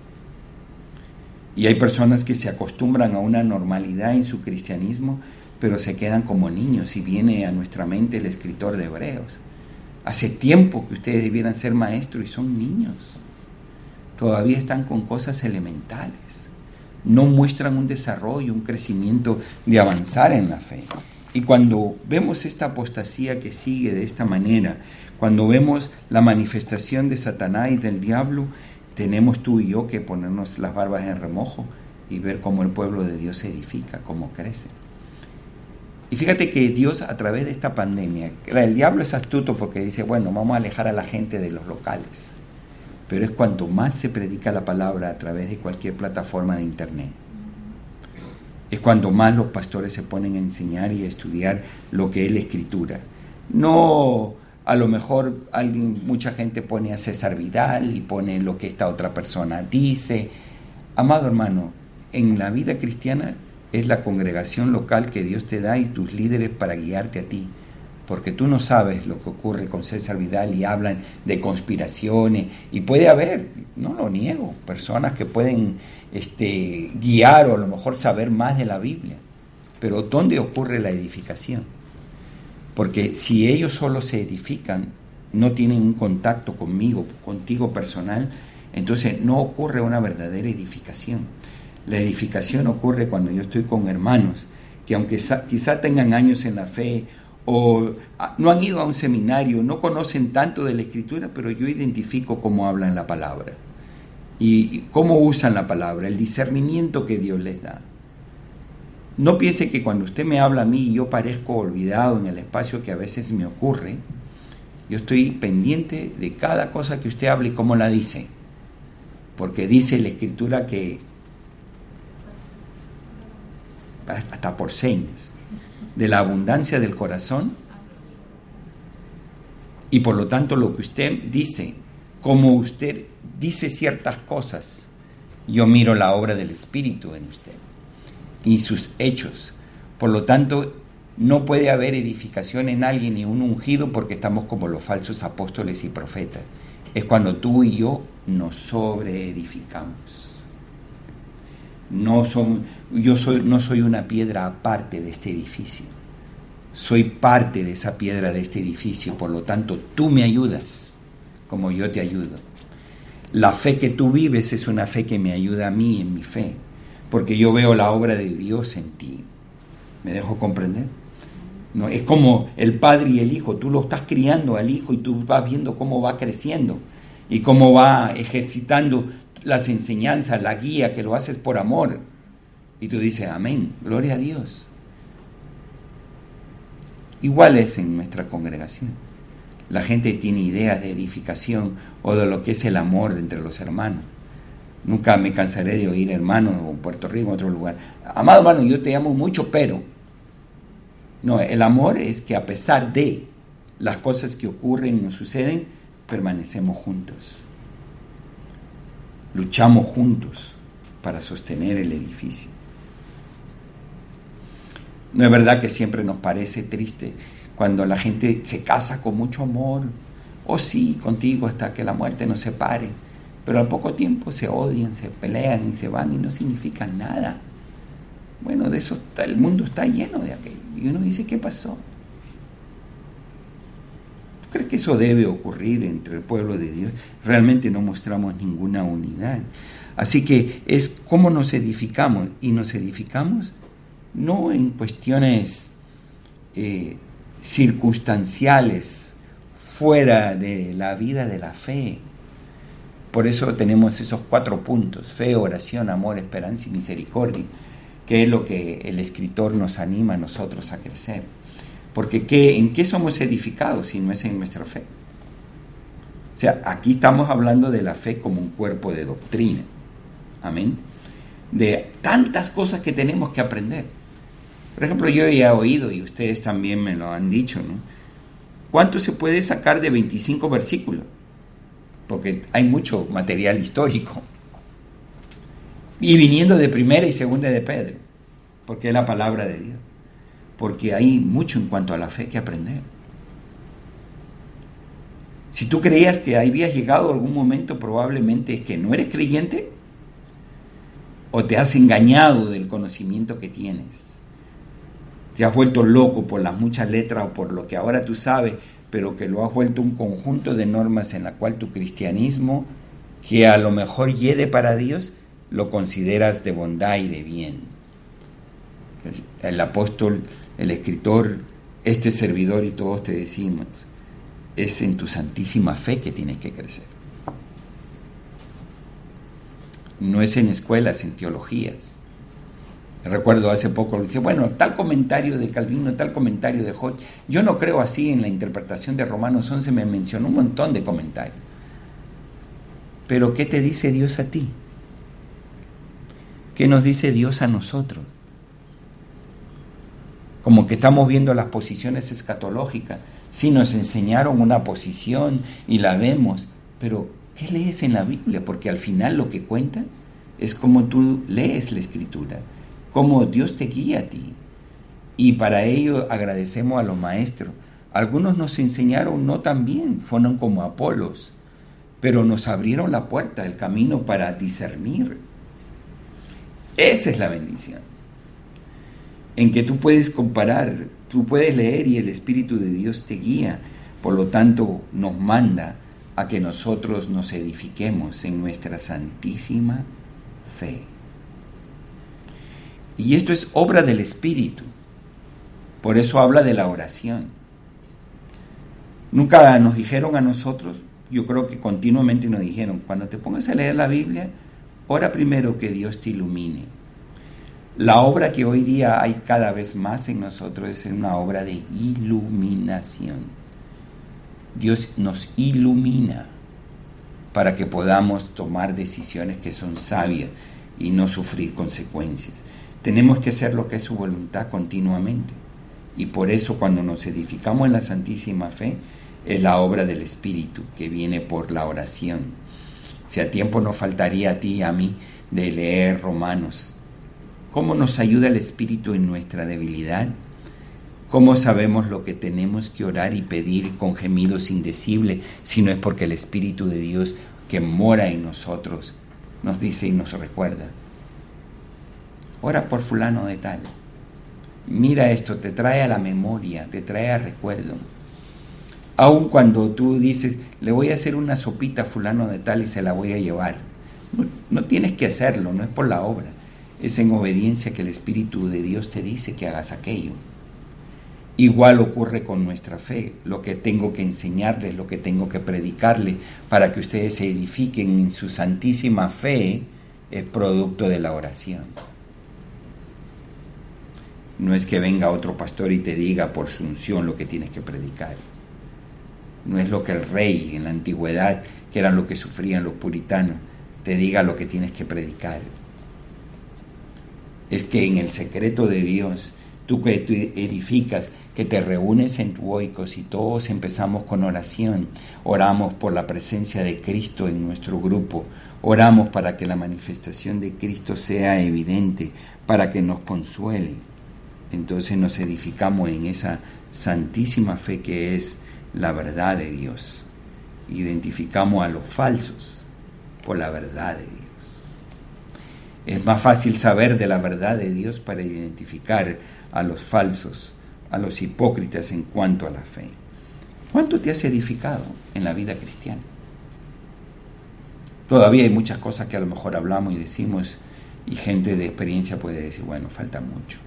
A: Y hay personas que se acostumbran a una normalidad en su cristianismo, pero se quedan como niños. Y viene a nuestra mente el escritor de Hebreos. Hace tiempo que ustedes debieran ser maestros y son niños. Todavía están con cosas elementales. No muestran un desarrollo, un crecimiento de avanzar en la fe. Y cuando vemos esta apostasía que sigue de esta manera, cuando vemos la manifestación de Satanás y del diablo, tenemos tú y yo que ponernos las barbas en remojo y ver cómo el pueblo de Dios se edifica, cómo crece. Y fíjate que Dios, a través de esta pandemia, el diablo es astuto porque dice, bueno, vamos a alejar a la gente de los locales. Pero es cuanto más se predica la palabra a través de cualquier plataforma de internet. Es cuando más los pastores se ponen a enseñar y a estudiar lo que es la Escritura. No, a lo mejor mucha gente pone a César Vidal y pone lo que esta otra persona dice. Amado hermano, en la vida cristiana es la congregación local que Dios te da y tus líderes para guiarte a ti. Porque tú no sabes lo que ocurre con César Vidal y hablan de conspiraciones. Y puede haber, no lo niego, personas que pueden guiar o a lo mejor saber más de la Biblia. Pero ¿dónde ocurre la edificación? Porque si ellos solo se edifican, no tienen un contacto contigo personal, entonces no ocurre una verdadera edificación. La edificación ocurre cuando yo estoy con hermanos que aunque quizá tengan años en la fe o no han ido a un seminario, no conocen tanto de la Escritura, pero yo identifico cómo hablan la palabra y cómo usan la palabra, el discernimiento que Dios les da. No piense que cuando usted me habla a mí y yo parezco olvidado en el espacio que a veces me ocurre, yo estoy pendiente de cada cosa que usted hable y cómo la dice, porque dice la Escritura que hasta por señas, de la abundancia del corazón, y por lo tanto lo que usted dice, como usted dice ciertas cosas, yo miro la obra del Espíritu en usted y sus hechos. Por lo tanto, no puede haber edificación en alguien ni un ungido porque estamos como los falsos apóstoles y profetas. Es cuando tú y yo nos sobreedificamos. No soy una piedra aparte de este edificio. Soy parte de esa piedra de este edificio. Por lo tanto, tú me ayudas como yo te ayudo. La fe que tú vives es una fe que me ayuda a mí en mi fe, porque yo veo la obra de Dios en ti. ¿Me dejo comprender? No, es como el padre y el hijo. Tú lo estás criando al hijo y tú vas viendo cómo va creciendo y cómo va ejercitando las enseñanzas, la guía, que lo haces por amor. Y tú dices, amén, gloria a Dios. Igual es en nuestra congregación. La gente tiene ideas de edificación o de lo que es el amor entre los hermanos. Nunca me cansaré de oír hermanos en Puerto Rico, en otro lugar. Amado hermano, yo te amo mucho, pero... No, el amor es que a pesar de las cosas que ocurren o suceden, permanecemos juntos. Luchamos juntos para sostener el edificio. No es verdad que siempre nos parece triste cuando la gente se casa con mucho amor, o sí, contigo hasta que la muerte nos separe, pero al poco tiempo se odian, se pelean y se van y no significa nada. Bueno, de eso el mundo está lleno de aquello. Y uno dice, ¿qué pasó? crees que eso debe ocurrir entre el pueblo de Dios? Realmente no mostramos ninguna unidad. Así que es cómo nos edificamos, y nos edificamos no en cuestiones circunstanciales, fuera de la vida de la fe. Por eso tenemos esos 4 puntos: fe, oración, amor, esperanza y misericordia, que es lo que el escritor nos anima a nosotros a crecer. Porque ¿en qué somos edificados si no es en nuestra fe? O sea, aquí estamos hablando de la fe como un cuerpo de doctrina. Amén. De tantas cosas que tenemos que aprender. Por ejemplo, yo ya he oído, y ustedes también me lo han dicho, ¿no? ¿Cuánto se puede sacar de 25 versículos? Porque hay mucho material histórico. Y viniendo de Primera y Segunda de Pedro, porque es la palabra de Dios. Porque hay mucho en cuanto a la fe que aprender. Si tú creías que habías llegado a algún momento, probablemente es que no eres creyente, o te has engañado del conocimiento que tienes. Te has vuelto loco por las muchas letras o por lo que ahora tú sabes, pero que lo has vuelto un conjunto de normas en la cual tu cristianismo, que a lo mejor hiede para Dios, lo consideras de bondad y de bien. El apóstol, el escritor, este servidor y todos te decimos, es en tu santísima fe que tienes que crecer. No es en escuelas, en teologías. Recuerdo hace poco, dice, bueno, tal comentario de Calvino, tal comentario de Hodge. Yo no creo así en la interpretación de Romanos 11, me mencionó un montón de comentarios. Pero ¿qué te dice Dios a ti? ¿Qué nos dice Dios a nosotros? Como que estamos viendo las posiciones escatológicas. Sí, nos enseñaron una posición y la vemos, pero ¿qué lees en la Biblia? Porque al final lo que cuenta es cómo tú lees la Escritura, cómo Dios te guía a ti. Y para ello agradecemos a los maestros. Algunos nos enseñaron no tan bien, fueron como Apolos, pero nos abrieron la puerta, el camino para discernir. Esa es la bendición. En que tú puedes comparar, tú puedes leer y el Espíritu de Dios te guía. Por lo tanto, nos manda a que nosotros nos edifiquemos en nuestra santísima fe. Y esto es obra del Espíritu. Por eso habla de la oración. Nunca nos dijeron a nosotros, yo creo que continuamente nos dijeron, cuando te pongas a leer la Biblia, ora primero que Dios te ilumine. La obra que hoy día hay cada vez más en nosotros es una obra de iluminación. Dios nos ilumina para que podamos tomar decisiones que son sabias y no sufrir consecuencias. Tenemos que hacer lo que es su voluntad continuamente. Y por eso cuando nos edificamos en la Santísima Fe, es la obra del Espíritu que viene por la oración. Si a tiempo nos faltaría a ti y a mí de leer Romanos. ¿Cómo nos ayuda el Espíritu en nuestra debilidad? ¿Cómo sabemos lo que tenemos que orar y pedir con gemidos indecibles si no es porque el Espíritu de Dios que mora en nosotros nos dice y nos recuerda? Ora por fulano de tal. Mira esto, te trae a la memoria, te trae a recuerdo. Aun cuando tú dices, le voy a hacer una sopita a fulano de tal y se la voy a llevar. No tienes que hacerlo, no es por la obra. Es en obediencia que el Espíritu de Dios te dice que hagas aquello. Igual ocurre con nuestra fe. Lo que tengo que enseñarles, lo que tengo que predicarles para que ustedes se edifiquen en su santísima fe es producto de la oración. No es que venga otro pastor y te diga por su unción lo que tienes que predicar. No es lo que el rey en la antigüedad, que era lo que sufrían los puritanos, te diga lo que tienes que predicar. Es que en el secreto de Dios, tú que tú edificas, que te reúnes en tu oikos y todos empezamos con oración, oramos por la presencia de Cristo en nuestro grupo, oramos para que la manifestación de Cristo sea evidente, para que nos consuele. Entonces nos edificamos en esa santísima fe que es la verdad de Dios. Identificamos a los falsos por la verdad de Dios. Es más fácil saber de la verdad de Dios para identificar a los falsos, a los hipócritas en cuanto a la fe. ¿Cuánto te has edificado en la vida cristiana? Todavía hay muchas cosas que a lo mejor hablamos y decimos, y gente de experiencia puede decir, bueno, falta mucho.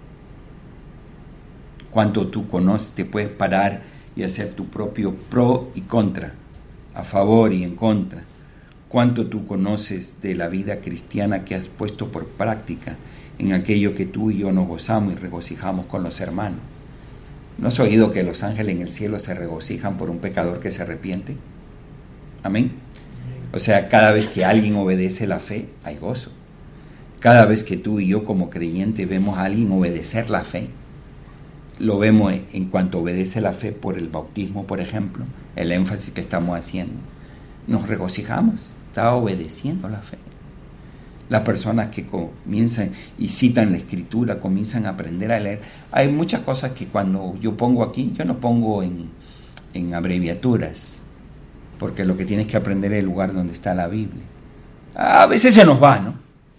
A: ¿Cuánto tú conoces? Te puedes parar y hacer tu propio pro y contra, a favor y en contra. ¿Cuánto tú conoces de la vida cristiana que has puesto por práctica en aquello que tú y yo nos gozamos y regocijamos con los hermanos? ¿No has oído que los ángeles en el cielo se regocijan por un pecador que se arrepiente? Amén. O sea, cada vez que alguien obedece la fe, hay gozo. Cada vez que tú y yo como creyentes vemos a alguien obedecer la fe, lo vemos en cuanto obedece la fe por el bautismo, por ejemplo, el énfasis que estamos haciendo. Nos regocijamos, está obedeciendo la fe. Las personas que comienzan y citan la escritura, comienzan a aprender a leer. Hay muchas cosas que cuando yo pongo aquí, yo no pongo en abreviaturas, porque lo que tienes que aprender es el lugar donde está la Biblia. A veces se nos va, ¿no?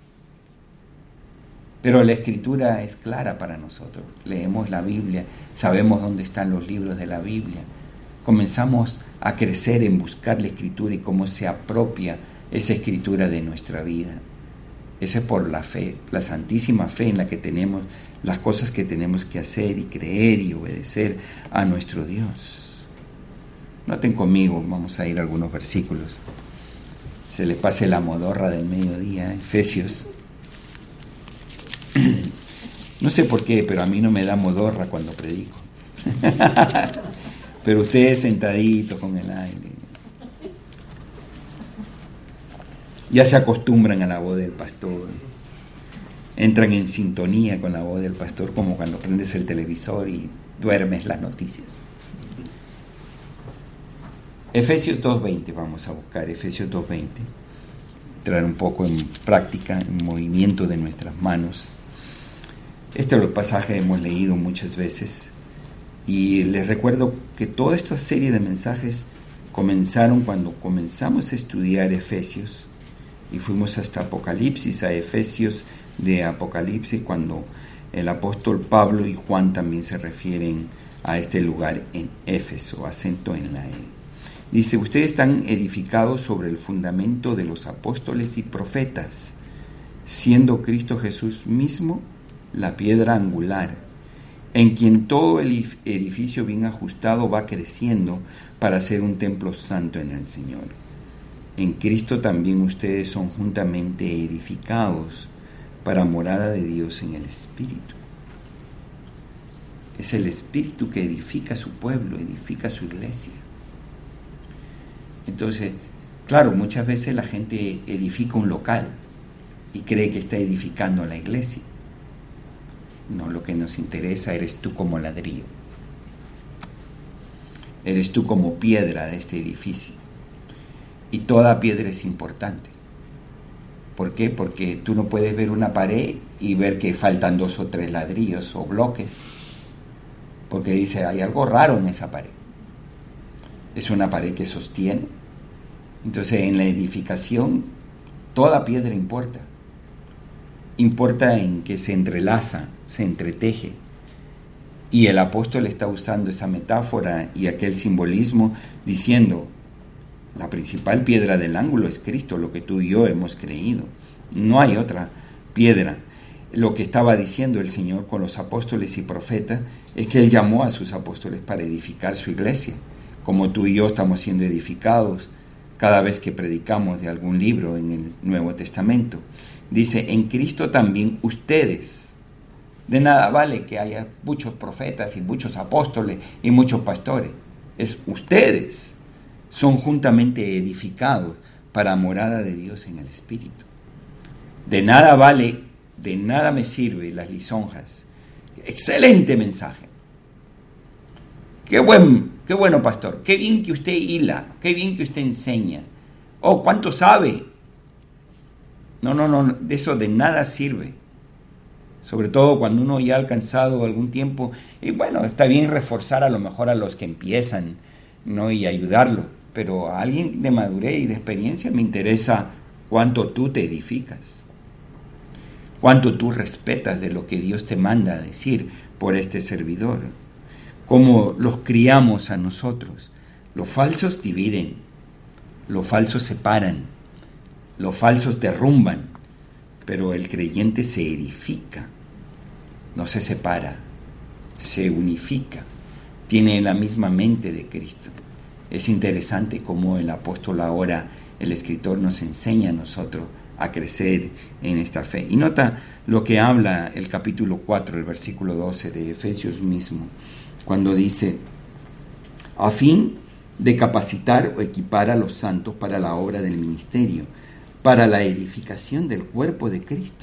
A: Pero la escritura es clara para nosotros. Leemos la Biblia, sabemos dónde están los libros de la Biblia. Comenzamos a crecer en buscar la escritura y cómo se apropia esa escritura de nuestra vida. Eso es por la fe, la santísima fe en la que tenemos las cosas que tenemos que hacer y creer y obedecer a nuestro Dios. Noten conmigo, vamos a ir a algunos versículos. Se le pase la modorra del mediodía, Efesios. No sé por qué, pero a mí no me da modorra cuando predico. Pero ustedes sentaditos con el aire. Ya se acostumbran a la voz del pastor. Entran en sintonía con la voz del pastor como cuando prendes el televisor y duermes las noticias. Efesios 2:20, vamos a buscar Efesios 2:20. Traer un poco en práctica, en movimiento de nuestras manos. Este es el pasaje que hemos leído muchas veces. Y les recuerdo que toda esta serie de mensajes comenzaron cuando comenzamos a estudiar Efesios y fuimos hasta Apocalipsis, a Efesios de Apocalipsis, cuando el apóstol Pablo y Juan también se refieren a este lugar en Éfeso, acento en la E. Dice, ustedes están edificados sobre el fundamento de los apóstoles y profetas, siendo Cristo Jesús mismo la piedra angular, en quien todo el edificio bien ajustado va creciendo para ser un templo santo en el Señor. En Cristo también ustedes son juntamente edificados para morada de Dios en el Espíritu. Es el Espíritu que edifica su pueblo, edifica su iglesia. Entonces, claro, muchas veces la gente edifica un local y cree que está edificando la iglesia. No, lo que nos interesa eres tú como ladrillo. Eres tú como piedra de este edificio. Y toda piedra es importante. ¿Por qué? Porque tú no puedes ver una pared y ver que faltan 2 o 3 ladrillos o bloques. Porque dice, hay algo raro en esa pared. Es una pared que sostiene. Entonces, en la edificación, toda piedra importa. Importa en que se entrelaza, se entreteje. Y el apóstol está usando esa metáfora y aquel simbolismo diciendo, la principal piedra del ángulo es Cristo, lo que tú y yo hemos creído. No hay otra piedra. Lo que estaba diciendo el Señor con los apóstoles y profetas es que Él llamó a sus apóstoles para edificar su iglesia, como tú y yo estamos siendo edificados cada vez que predicamos de algún libro en el Nuevo Testamento. Dice, en Cristo también ustedes. De nada vale que haya muchos profetas y muchos apóstoles y muchos pastores. Es ustedes son juntamente edificados para morada de Dios en el Espíritu. De nada vale, de nada me sirve las lisonjas. Excelente mensaje. Qué bueno, pastor. Qué bien que usted hila. Qué bien que usted enseña. Oh, ¿cuánto sabe? No, de eso de nada sirve. Sobre todo cuando uno ya ha alcanzado algún tiempo. Y bueno, está bien reforzar a lo mejor a los que empiezan, ¿no? Y ayudarlo. Pero a alguien de madurez y de experiencia me interesa cuánto tú te edificas. Cuánto tú respetas de lo que Dios te manda a decir por este servidor. cómo los criamos a nosotros. Los falsos dividen, los falsos separan, los falsos derrumban, pero el creyente se edifica, no se separa, se unifica, tiene la misma mente de Cristo. Es interesante cómo el apóstol ahora, el escritor, nos enseña a nosotros a crecer en esta fe. Y nota lo que habla el capítulo 4, el versículo 12 de Efesios mismo, cuando dice: a fin de capacitar o equipar a los santos para la obra del ministerio, para la edificación del cuerpo de Cristo.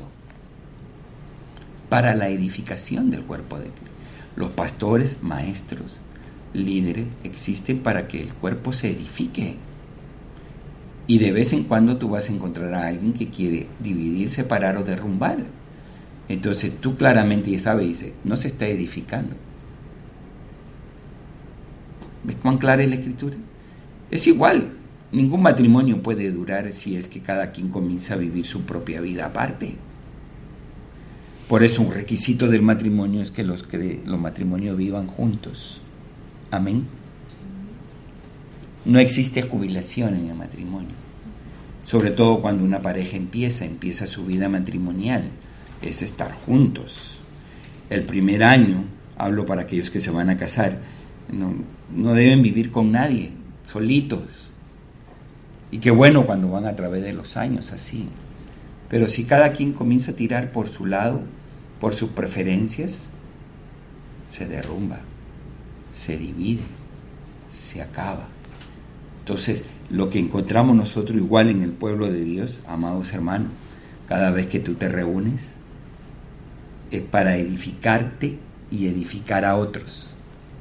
A: Para la edificación del cuerpo de Cristo. Los pastores, maestros, líderes existen para que el cuerpo se edifique. Y de vez en cuando tú vas a encontrar a alguien que quiere dividir, separar o derrumbar. Entonces tú claramente ya sabes, dice, no se está edificando. ¿Ves cuán clara es la escritura? Es igual, ningún matrimonio puede durar si es que cada quien comienza a vivir su propia vida aparte. Por eso un requisito del matrimonio es que los matrimonios vivan juntos. Amén. No existe jubilación en el matrimonio. Sobre todo cuando una pareja empieza su vida matrimonial. Es estar juntos. El primer año, hablo para aquellos que se van a casar, no deben vivir con nadie, solitos. Y qué bueno cuando van a través de los años así. Pero si cada quien comienza a tirar por su lado, por sus preferencias, se derrumba, se divide, se acaba. Entonces, lo que encontramos nosotros igual en el pueblo de Dios, amados hermanos, cada vez que tú te reúnes, es para edificarte y edificar a otros.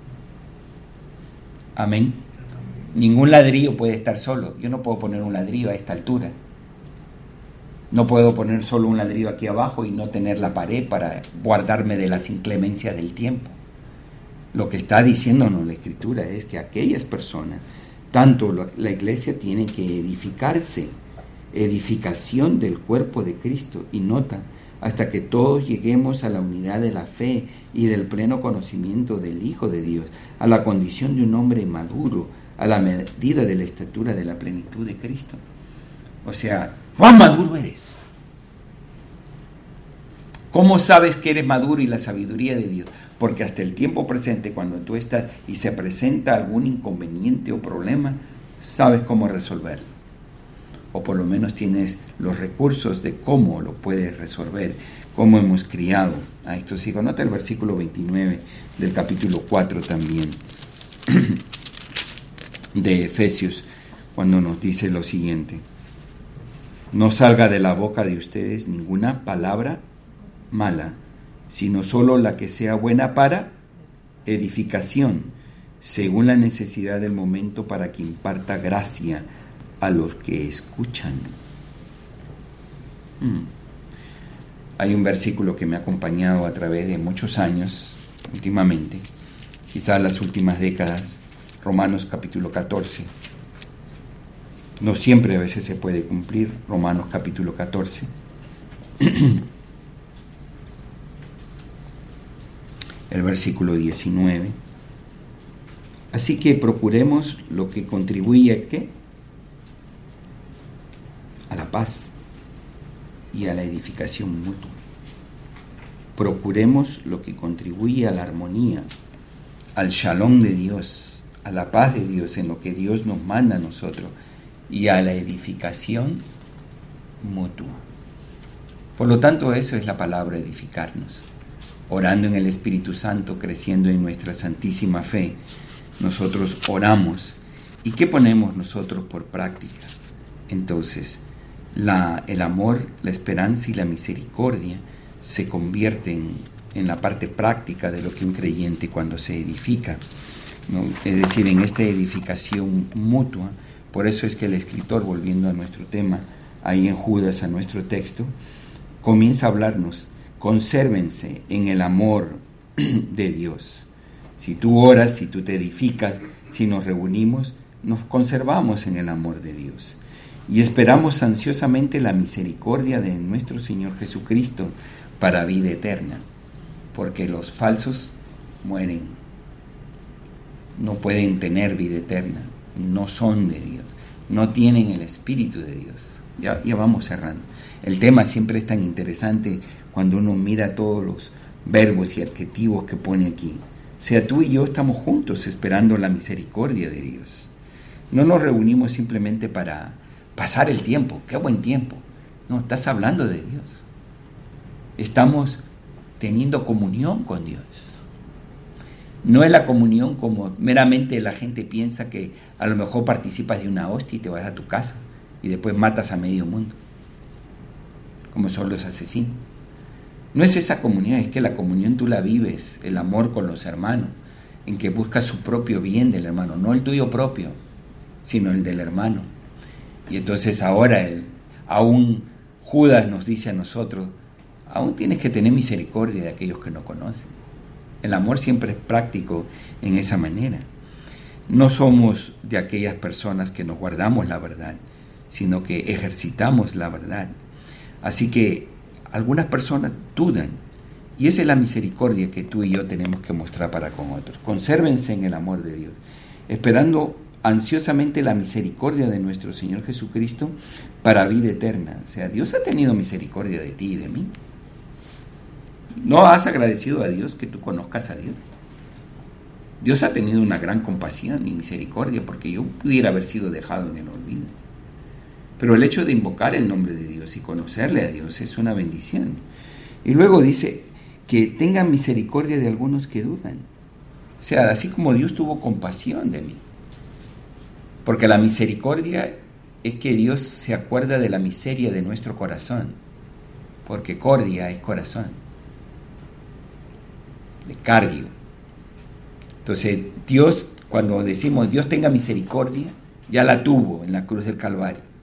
A: Amén. Ningún ladrillo puede estar solo. Yo no puedo poner un ladrillo a esta altura. No puedo poner solo un ladrillo aquí abajo y no tener la pared para guardarme de las inclemencias del tiempo. Lo que está diciéndonos la Escritura es que aquellas personas, tanto la iglesia tiene que edificarse, edificación del cuerpo de Cristo, y nota, hasta que todos lleguemos a la unidad de la fe y del pleno conocimiento del Hijo de Dios, a la condición de un hombre maduro, a la medida de la estatura de la plenitud de Cristo. O sea, ¿cuán maduro eres? ¿Cómo sabes que eres maduro y la sabiduría de Dios? Porque hasta el tiempo presente, cuando tú estás y se presenta algún inconveniente o problema, sabes cómo resolverlo. O por lo menos tienes los recursos de cómo lo puedes resolver, cómo hemos criado a estos hijos. Nota el versículo 29 del capítulo 4 también de Efesios, cuando nos dice lo siguiente: no salga de la boca de ustedes ninguna palabra mala, sino solo la que sea buena para edificación, según la necesidad del momento, para que imparta gracia a los que escuchan. Hay un versículo que me ha acompañado a través de muchos años, últimamente, quizás las últimas décadas, Romanos capítulo 14. No siempre a veces se puede cumplir, Romanos capítulo 14. El versículo 19. Así que procuremos lo que contribuye a ¿qué? A la paz y a la edificación mutua. Procuremos lo que contribuye a la armonía, al shalom de Dios, a la paz de Dios, en lo que Dios nos manda a nosotros, y a la edificación mutua. Por lo tanto, eso es la palabra edificarnos. Orando en el Espíritu Santo, creciendo en nuestra santísima fe, nosotros oramos. ¿Y qué ponemos nosotros por práctica? Entonces, el amor, la esperanza y la misericordia se convierten en la parte práctica de lo que un creyente cuando se edifica, ¿no? Es decir, en esta edificación mutua. Por eso es que el escritor, volviendo a nuestro tema, ahí en Judas, a nuestro texto, comienza a hablarnos: consérvense en el amor de Dios. Si tú oras, si tú te edificas, si nos reunimos, nos conservamos en el amor de Dios. Y esperamos ansiosamente la misericordia de nuestro Señor Jesucristo para vida eterna. Porque los falsos mueren, no pueden tener vida eterna, no son de Dios, no tienen el Espíritu de Dios. Ya vamos cerrando. El tema siempre es tan interesante cuando uno mira todos los verbos y adjetivos que pone aquí. O sea, tú y yo estamos juntos esperando la misericordia de Dios. No nos reunimos simplemente para pasar el tiempo. ¡Qué buen tiempo! No, estás hablando de Dios. Estamos teniendo comunión con Dios. No es la comunión como meramente la gente piensa, que a lo mejor participas de una hostia y te vas a tu casa y después matas a medio mundo, como son los asesinos. No es esa comunión, es que la comunión tú la vives, el amor con los hermanos, en que buscas su propio bien del hermano, no el tuyo propio, sino el del hermano. Y entonces ahora aún Judas nos dice a nosotros, aún tienes que tener misericordia de aquellos que no conocen. El amor siempre es práctico en esa manera. No somos de aquellas personas que nos guardamos la verdad, sino que ejercitamos la verdad. Así que algunas personas dudan, y esa es la misericordia que tú y yo tenemos que mostrar para con otros. Consérvense en el amor de Dios, esperando ansiosamente la misericordia de nuestro Señor Jesucristo para vida eterna. O sea, Dios ha tenido misericordia de ti y de mí. ¿No has agradecido a Dios que tú conozcas a Dios? Dios ha tenido una gran compasión y misericordia, porque yo pudiera haber sido dejado en el olvido. Pero el hecho de invocar el nombre de Dios y conocerle a Dios es una bendición. Y luego dice que tengan misericordia de algunos que dudan. O sea, así como Dios tuvo compasión de mí. Porque la misericordia es que Dios se acuerda de la miseria de nuestro corazón. Porque cordia es corazón. De cardio. Entonces, Dios, cuando decimos Dios tenga misericordia, ya la tuvo en la cruz del Calvario.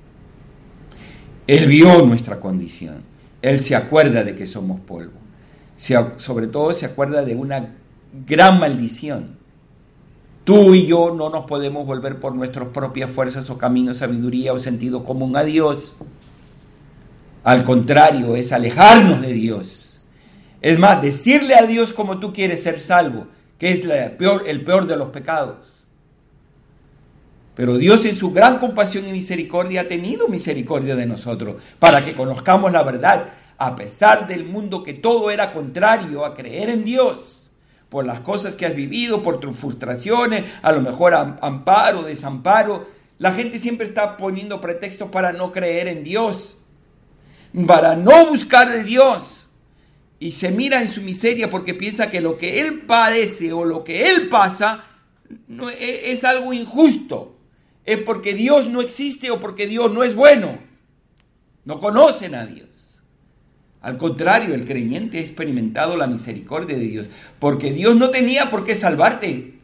A: Él vio nuestra condición. Él se acuerda de que somos polvo. Sobre todo se acuerda de una gran maldición. Tú y yo no nos podemos volver por nuestras propias fuerzas o caminos, sabiduría o sentido común a Dios. Al contrario, es alejarnos de Dios. Es más, decirle a Dios como tú quieres ser salvo, que es el peor de los pecados. Pero Dios en su gran compasión y misericordia ha tenido misericordia de nosotros para que conozcamos la verdad, a pesar del mundo que todo era contrario a creer en Dios, por las cosas que has vivido, por tus frustraciones, a lo mejor amparo, desamparo. La gente siempre está poniendo pretextos para no creer en Dios, para no buscar de Dios, y se mira en su miseria porque piensa que lo que él padece o lo que él pasa no, es algo injusto. Es porque Dios no existe o porque Dios no es bueno. No conocen a Dios. Al contrario, el creyente ha experimentado la misericordia de Dios, porque Dios no tenía por qué salvarte.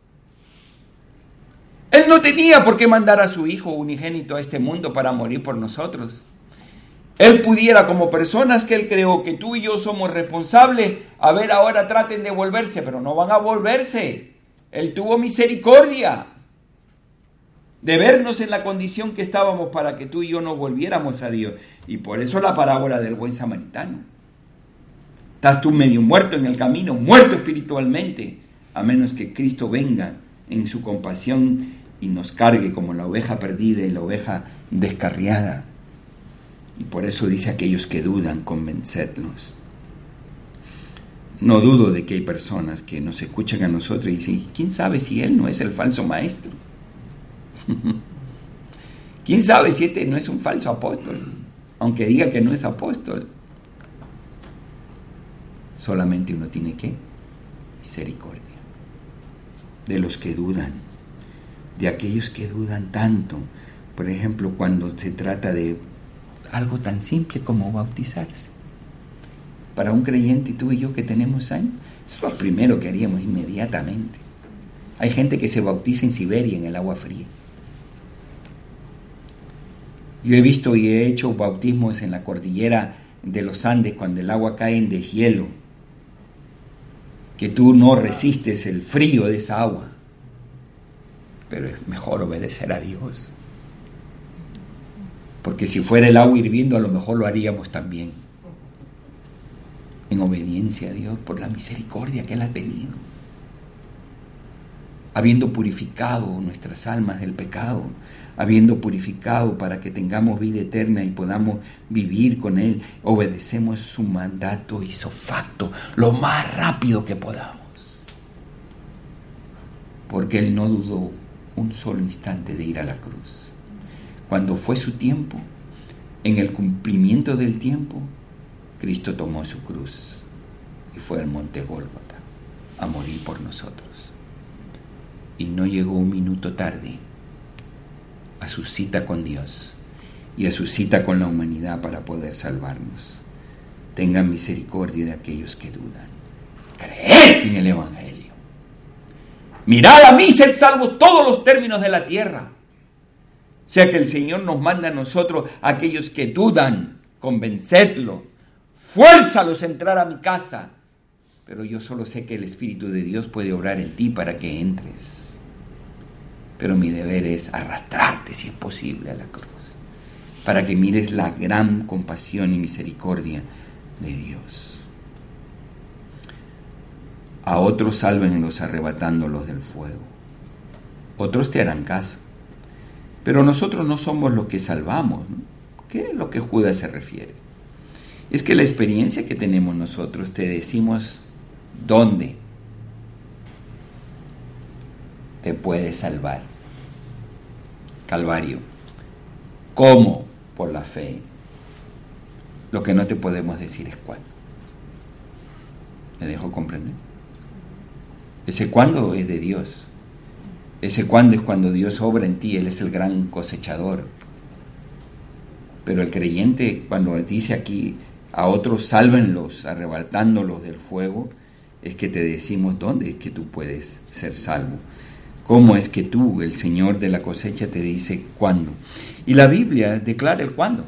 A: Él no tenía por qué mandar a su Hijo unigénito a este mundo para morir por nosotros. Él pudiera, como personas que Él creó, que tú y yo somos responsables, a ver, ahora traten de volverse, pero no van a volverse. Él tuvo misericordia de vernos en la condición que estábamos para que tú y yo nos volviéramos a Dios. Y por eso la parábola del buen samaritano. Estás tú medio muerto en el camino, muerto espiritualmente, a menos que Cristo venga en su compasión y nos cargue como la oveja perdida y la oveja descarriada. Y por eso dice: aquellos que dudan, convencedlos. No dudo de que hay personas que nos escuchan a nosotros y dicen: ¿quién sabe si él no es el falso maestro? ¿Quién sabe si este no es un falso apóstol? Aunque diga que no es apóstol. Solamente uno tiene que misericordia de los que dudan, de aquellos que dudan tanto. Por ejemplo, cuando se trata de algo tan simple como bautizarse. Para un creyente, tú y yo que tenemos años, eso es lo primero que haríamos inmediatamente. Hay gente que se bautiza en Siberia en el agua fría. Yo he visto y he hecho bautismos en la cordillera de los Andes cuando el agua cae en deshielo, que tú no resistes el frío de esa agua. Pero es mejor obedecer a Dios. Porque si fuera el agua hirviendo, a lo mejor lo haríamos también. En obediencia a Dios por la misericordia que Él ha tenido. habiendo purificado nuestras almas del pecado, habiendo purificado para que tengamos vida eterna y podamos vivir con Él, obedecemos su mandato isofacto lo más rápido que podamos. Porque Él no dudó un solo instante de ir a la cruz. Cuando fue su tiempo, en el cumplimiento del tiempo, Cristo tomó su cruz y fue al monte Gólgota a morir por nosotros. Y no llegó un minuto tarde a su cita con Dios y a su cita con la humanidad para poder salvarnos. Tengan misericordia de aquellos que dudan. Creed en el Evangelio. Mirad a mí, ser salvos todos los términos de la tierra. O sea que el Señor nos manda a nosotros, a aquellos que dudan, convencedlos, fuérzalos a entrar a mi casa. Pero yo solo sé que el Espíritu de Dios puede obrar en ti para que entres. Pero mi deber es arrastrarte, si es posible, a la cruz, para que mires la gran compasión y misericordia de Dios. A otros sálvenlos arrebatándolos del fuego. Otros te harán caso. Pero nosotros no somos los que salvamos, ¿no? ¿Qué es lo que Judas se refiere? Es que la experiencia que tenemos nosotros, te decimos dónde te puede salvar. Calvario. ¿Cómo? Por la fe. Lo que no te podemos decir es cuándo. ¿Me dejo comprender? Ese cuándo es de Dios. Ese cuándo es cuando Dios obra en ti. Él es el gran cosechador. Pero el creyente, cuando dice aquí, a otros sálvenlos, arrebatándolos del fuego, es que te decimos dónde es que tú puedes ser salvo. ¿Cómo es que tú, el Señor de la cosecha, te dice cuándo? Y la Biblia declara el cuándo.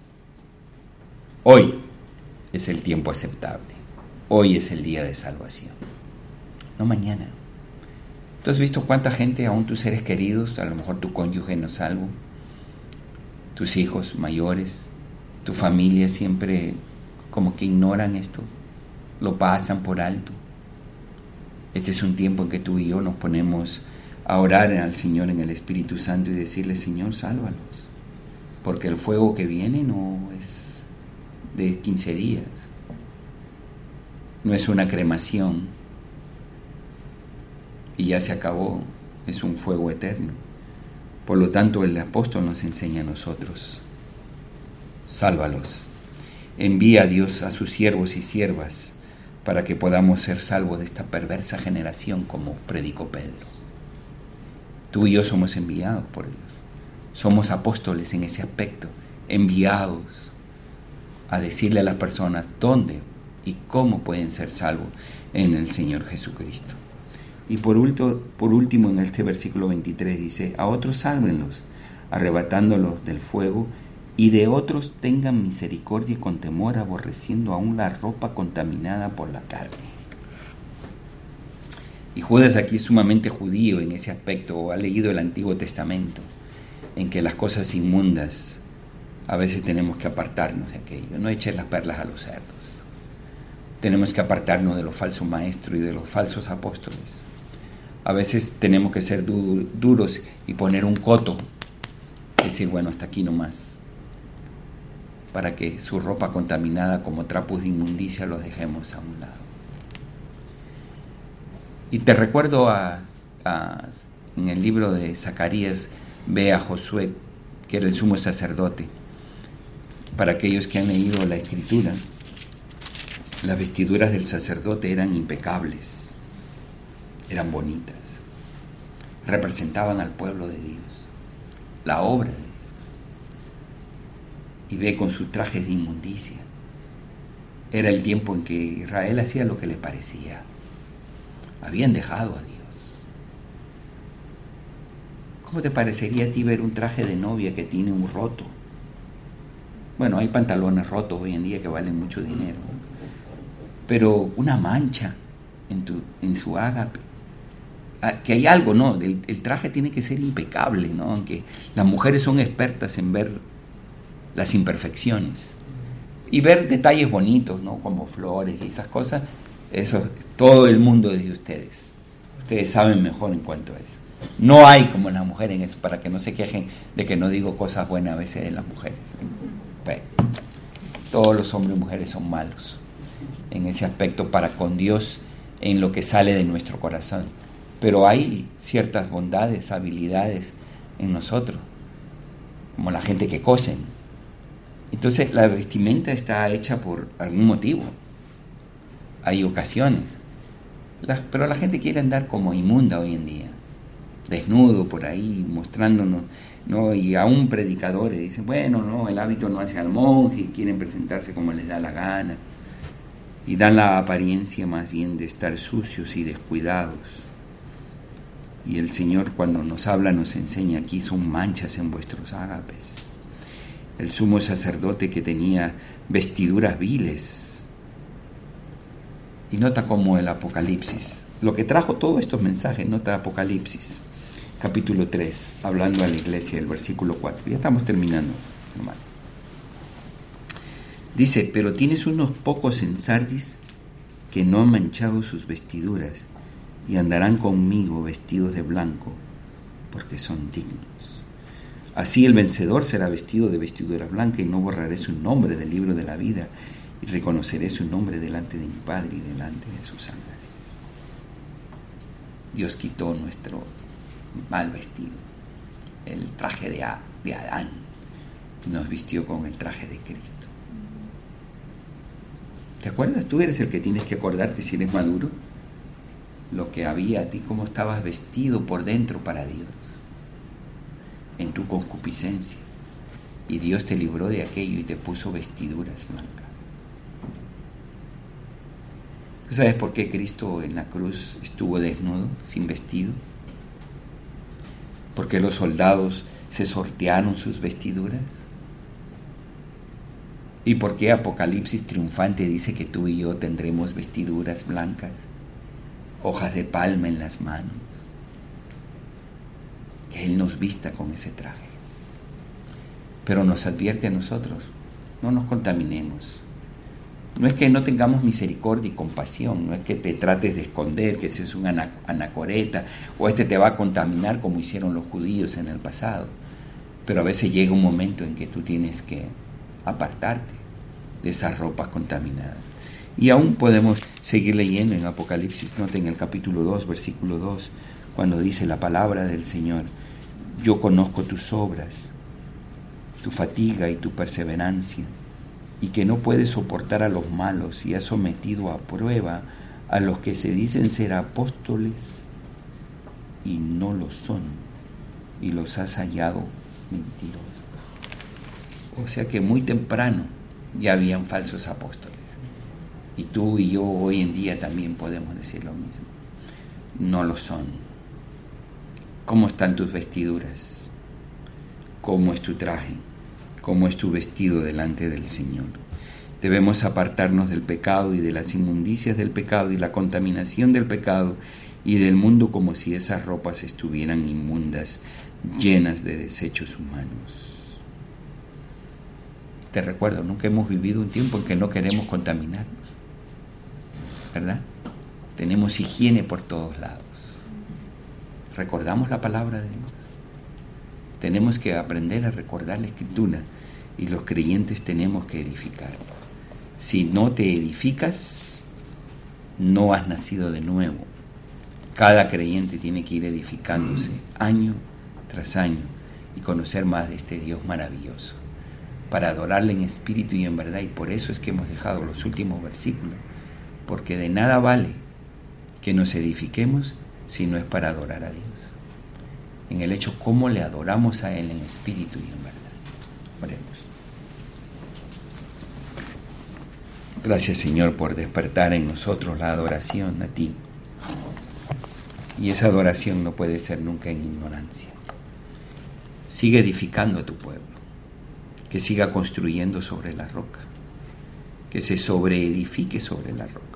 A: Hoy es el tiempo aceptable. Hoy es el día de salvación. No mañana. ¿Tú has visto cuánta gente, aún tus seres queridos, a lo mejor tu cónyuge no salvo, tus hijos mayores, tu familia siempre como que ignoran esto, lo pasan por alto? Este es un tiempo en que tú y yo nos ponemos a orar al Señor en el Espíritu Santo y decirle: Señor, sálvalos, porque el fuego que viene no es de 15 días, no es una cremación y ya se acabó, es un fuego eterno. Por lo tanto, el apóstol nos enseña a nosotros: sálvalos, envía a Dios a sus siervos y siervas para que podamos ser salvos de esta perversa generación, como predicó Pedro. Tú y yo somos enviados por Dios. Somos apóstoles en ese aspecto, enviados a decirle a las personas dónde y cómo pueden ser salvos en el Señor Jesucristo. Y por último, en este versículo 23 dice: a otros sálvenlos, arrebatándolos del fuego, y de otros tengan misericordia y con temor, aborreciendo aún la ropa contaminada por la carne. Y Judas aquí es sumamente judío en ese aspecto, ha leído el Antiguo Testamento, en que las cosas inmundas a veces tenemos que apartarnos de aquello, no eches las perlas a los cerdos. Tenemos que apartarnos de los falsos maestros y de los falsos apóstoles. A veces tenemos que ser duros y poner un coto, decir, bueno, hasta aquí nomás, para que su ropa contaminada como trapos de inmundicia los dejemos a un lado. Y te recuerdo en el libro de Zacarías, ve a Josué, que era el sumo sacerdote. Para aquellos que han leído la Escritura, las vestiduras del sacerdote eran impecables, eran bonitas, representaban al pueblo de Dios, la obra de Dios. Y ve con sus trajes de inmundicia. Era el tiempo en que Israel hacía lo que le parecía. Habían dejado a Dios. ¿Cómo te parecería a ti ver un traje de novia que tiene un roto? Bueno, hay pantalones rotos hoy en día que valen mucho dinero, pero una mancha en su ágape, que hay algo, ¿no? El traje tiene que ser impecable, ¿no? Aunque las mujeres son expertas en ver las imperfecciones y ver detalles bonitos, ¿no? Como flores y esas cosas. Eso, todo el mundo es de ustedes. Ustedes saben mejor en cuanto a eso. No hay como la mujer en eso, para que no se quejen de que no digo cosas buenas a veces de las mujeres. Bueno, todos los hombres y mujeres son malos en ese aspecto para con Dios, en lo que sale de nuestro corazón. Pero hay ciertas bondades, habilidades en nosotros, como la gente que cose. Entonces la vestimenta está hecha por algún motivo. Hay ocasiones. Pero la gente quiere andar como inmunda hoy en día, desnudo por ahí, mostrándonos, ¿no? Y aún predicadores dicen, bueno, no, el hábito no hace al monje, y quieren presentarse como les da la gana, y dan la apariencia más bien de estar sucios y descuidados. Y el Señor, cuando nos habla, nos enseña: aquí son manchas en vuestros ágapes. El sumo sacerdote que tenía vestiduras viles. Y nota como el Apocalipsis, lo que trajo todos estos mensajes, nota Apocalipsis, capítulo 3, hablando a la iglesia, el versículo 4. Ya estamos terminando, hermano. Dice: pero tienes unos pocos en Sardis que no han manchado sus vestiduras y andarán conmigo vestidos de blanco, porque son dignos. Así el vencedor será vestido de vestidura blanca, y no borraré su nombre del libro de la vida, y reconoceré su nombre delante de mi Padre y delante de sus ángeles. Dios quitó nuestro mal vestido, el traje de Adán, y nos vistió con el traje de Cristo. ¿Te acuerdas? Tú eres el que tienes que acordarte, si eres maduro, lo que había a ti, cómo estabas vestido por dentro para Dios, en tu concupiscencia. Y Dios te libró de aquello y te puso vestiduras blancas. ¿Tú sabes por qué Cristo en la cruz estuvo desnudo, sin vestido? ¿Porque los soldados se sortearon sus vestiduras? ¿Y por qué Apocalipsis triunfante dice que tú y yo tendremos vestiduras blancas, hojas de palma en las manos? Que Él nos vista con ese traje. Pero nos advierte a nosotros: no nos contaminemos. No es que no tengamos misericordia y compasión, no es que te trates de esconder, que seas un anacoreta, o te va a contaminar como hicieron los judíos en el pasado. Pero a veces llega un momento en que tú tienes que apartarte de esas ropas contaminadas. Y aún podemos seguir leyendo en Apocalipsis, noten el capítulo 2, versículo 2, cuando dice la palabra del Señor: yo conozco tus obras, tu fatiga y tu perseverancia, y que no puedes soportar a los malos, y has sometido a prueba a los que se dicen ser apóstoles y no lo son, y los has hallado mentirosos. O sea que muy temprano ya habían falsos apóstoles, y tú y yo hoy en día también podemos decir lo mismo. No lo son. ¿Cómo están tus vestiduras? ¿Cómo es tu traje? ¿Cómo es tu vestido delante del Señor? Debemos apartarnos del pecado y de las inmundicias del pecado y la contaminación del pecado y del mundo, como si esas ropas estuvieran inmundas, llenas de desechos humanos. Te recuerdo, nunca hemos vivido un tiempo en que no queremos contaminarnos, ¿verdad? Tenemos higiene por todos lados. Recordamos la palabra de Dios. Tenemos que aprender a recordar la Escritura, y los creyentes tenemos que edificar. Si no te edificas, no has nacido de nuevo. Cada creyente tiene que ir edificándose año tras año y conocer más de este Dios maravilloso, para adorarle en espíritu y en verdad. Y por eso es que hemos dejado los últimos versículos, porque de nada vale que nos edifiquemos si no es para adorar a Dios, en el hecho cómo le adoramos a Él en espíritu y en verdad. Oremos. Gracias, Señor, por despertar en nosotros la adoración a ti. Y esa adoración no puede ser nunca en ignorancia. Sigue edificando a tu pueblo, que siga construyendo sobre la roca, que se sobreedifique sobre la roca,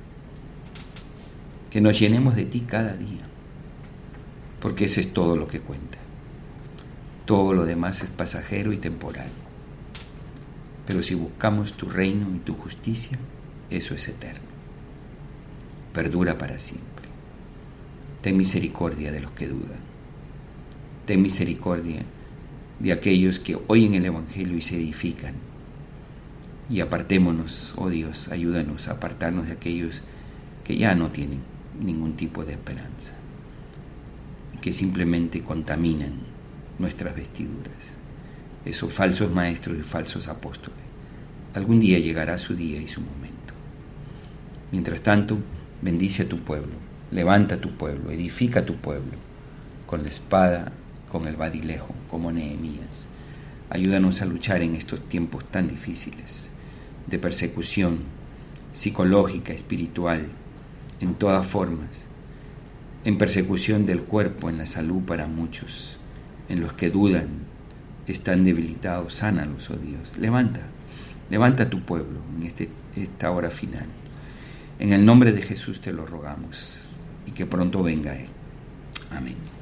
A: que nos llenemos de ti cada día, porque eso es todo lo que cuenta. Todo lo demás es pasajero y temporal. Pero si buscamos tu reino y tu justicia, eso es eterno. Perdura para siempre. Ten misericordia de los que dudan. Ten misericordia de aquellos que oyen el Evangelio y se edifican. Y apartémonos, oh Dios, ayúdanos a apartarnos de aquellos que ya no tienen ningún tipo de esperanza y que simplemente contaminan nuestras vestiduras. Esos falsos maestros y falsos apóstoles. Algún día llegará su día y su momento. Mientras tanto, bendice a tu pueblo, levanta a tu pueblo, edifica a tu pueblo con la espada, con el badilejo, como Nehemías. Ayúdanos a luchar en estos tiempos tan difíciles de persecución psicológica, espiritual, en todas formas, en persecución del cuerpo, en la salud para muchos, en los que dudan, están debilitados. Sánalos, oh Dios. Levanta a tu pueblo en esta hora final. En el nombre de Jesús te lo rogamos y que pronto venga Él. Amén.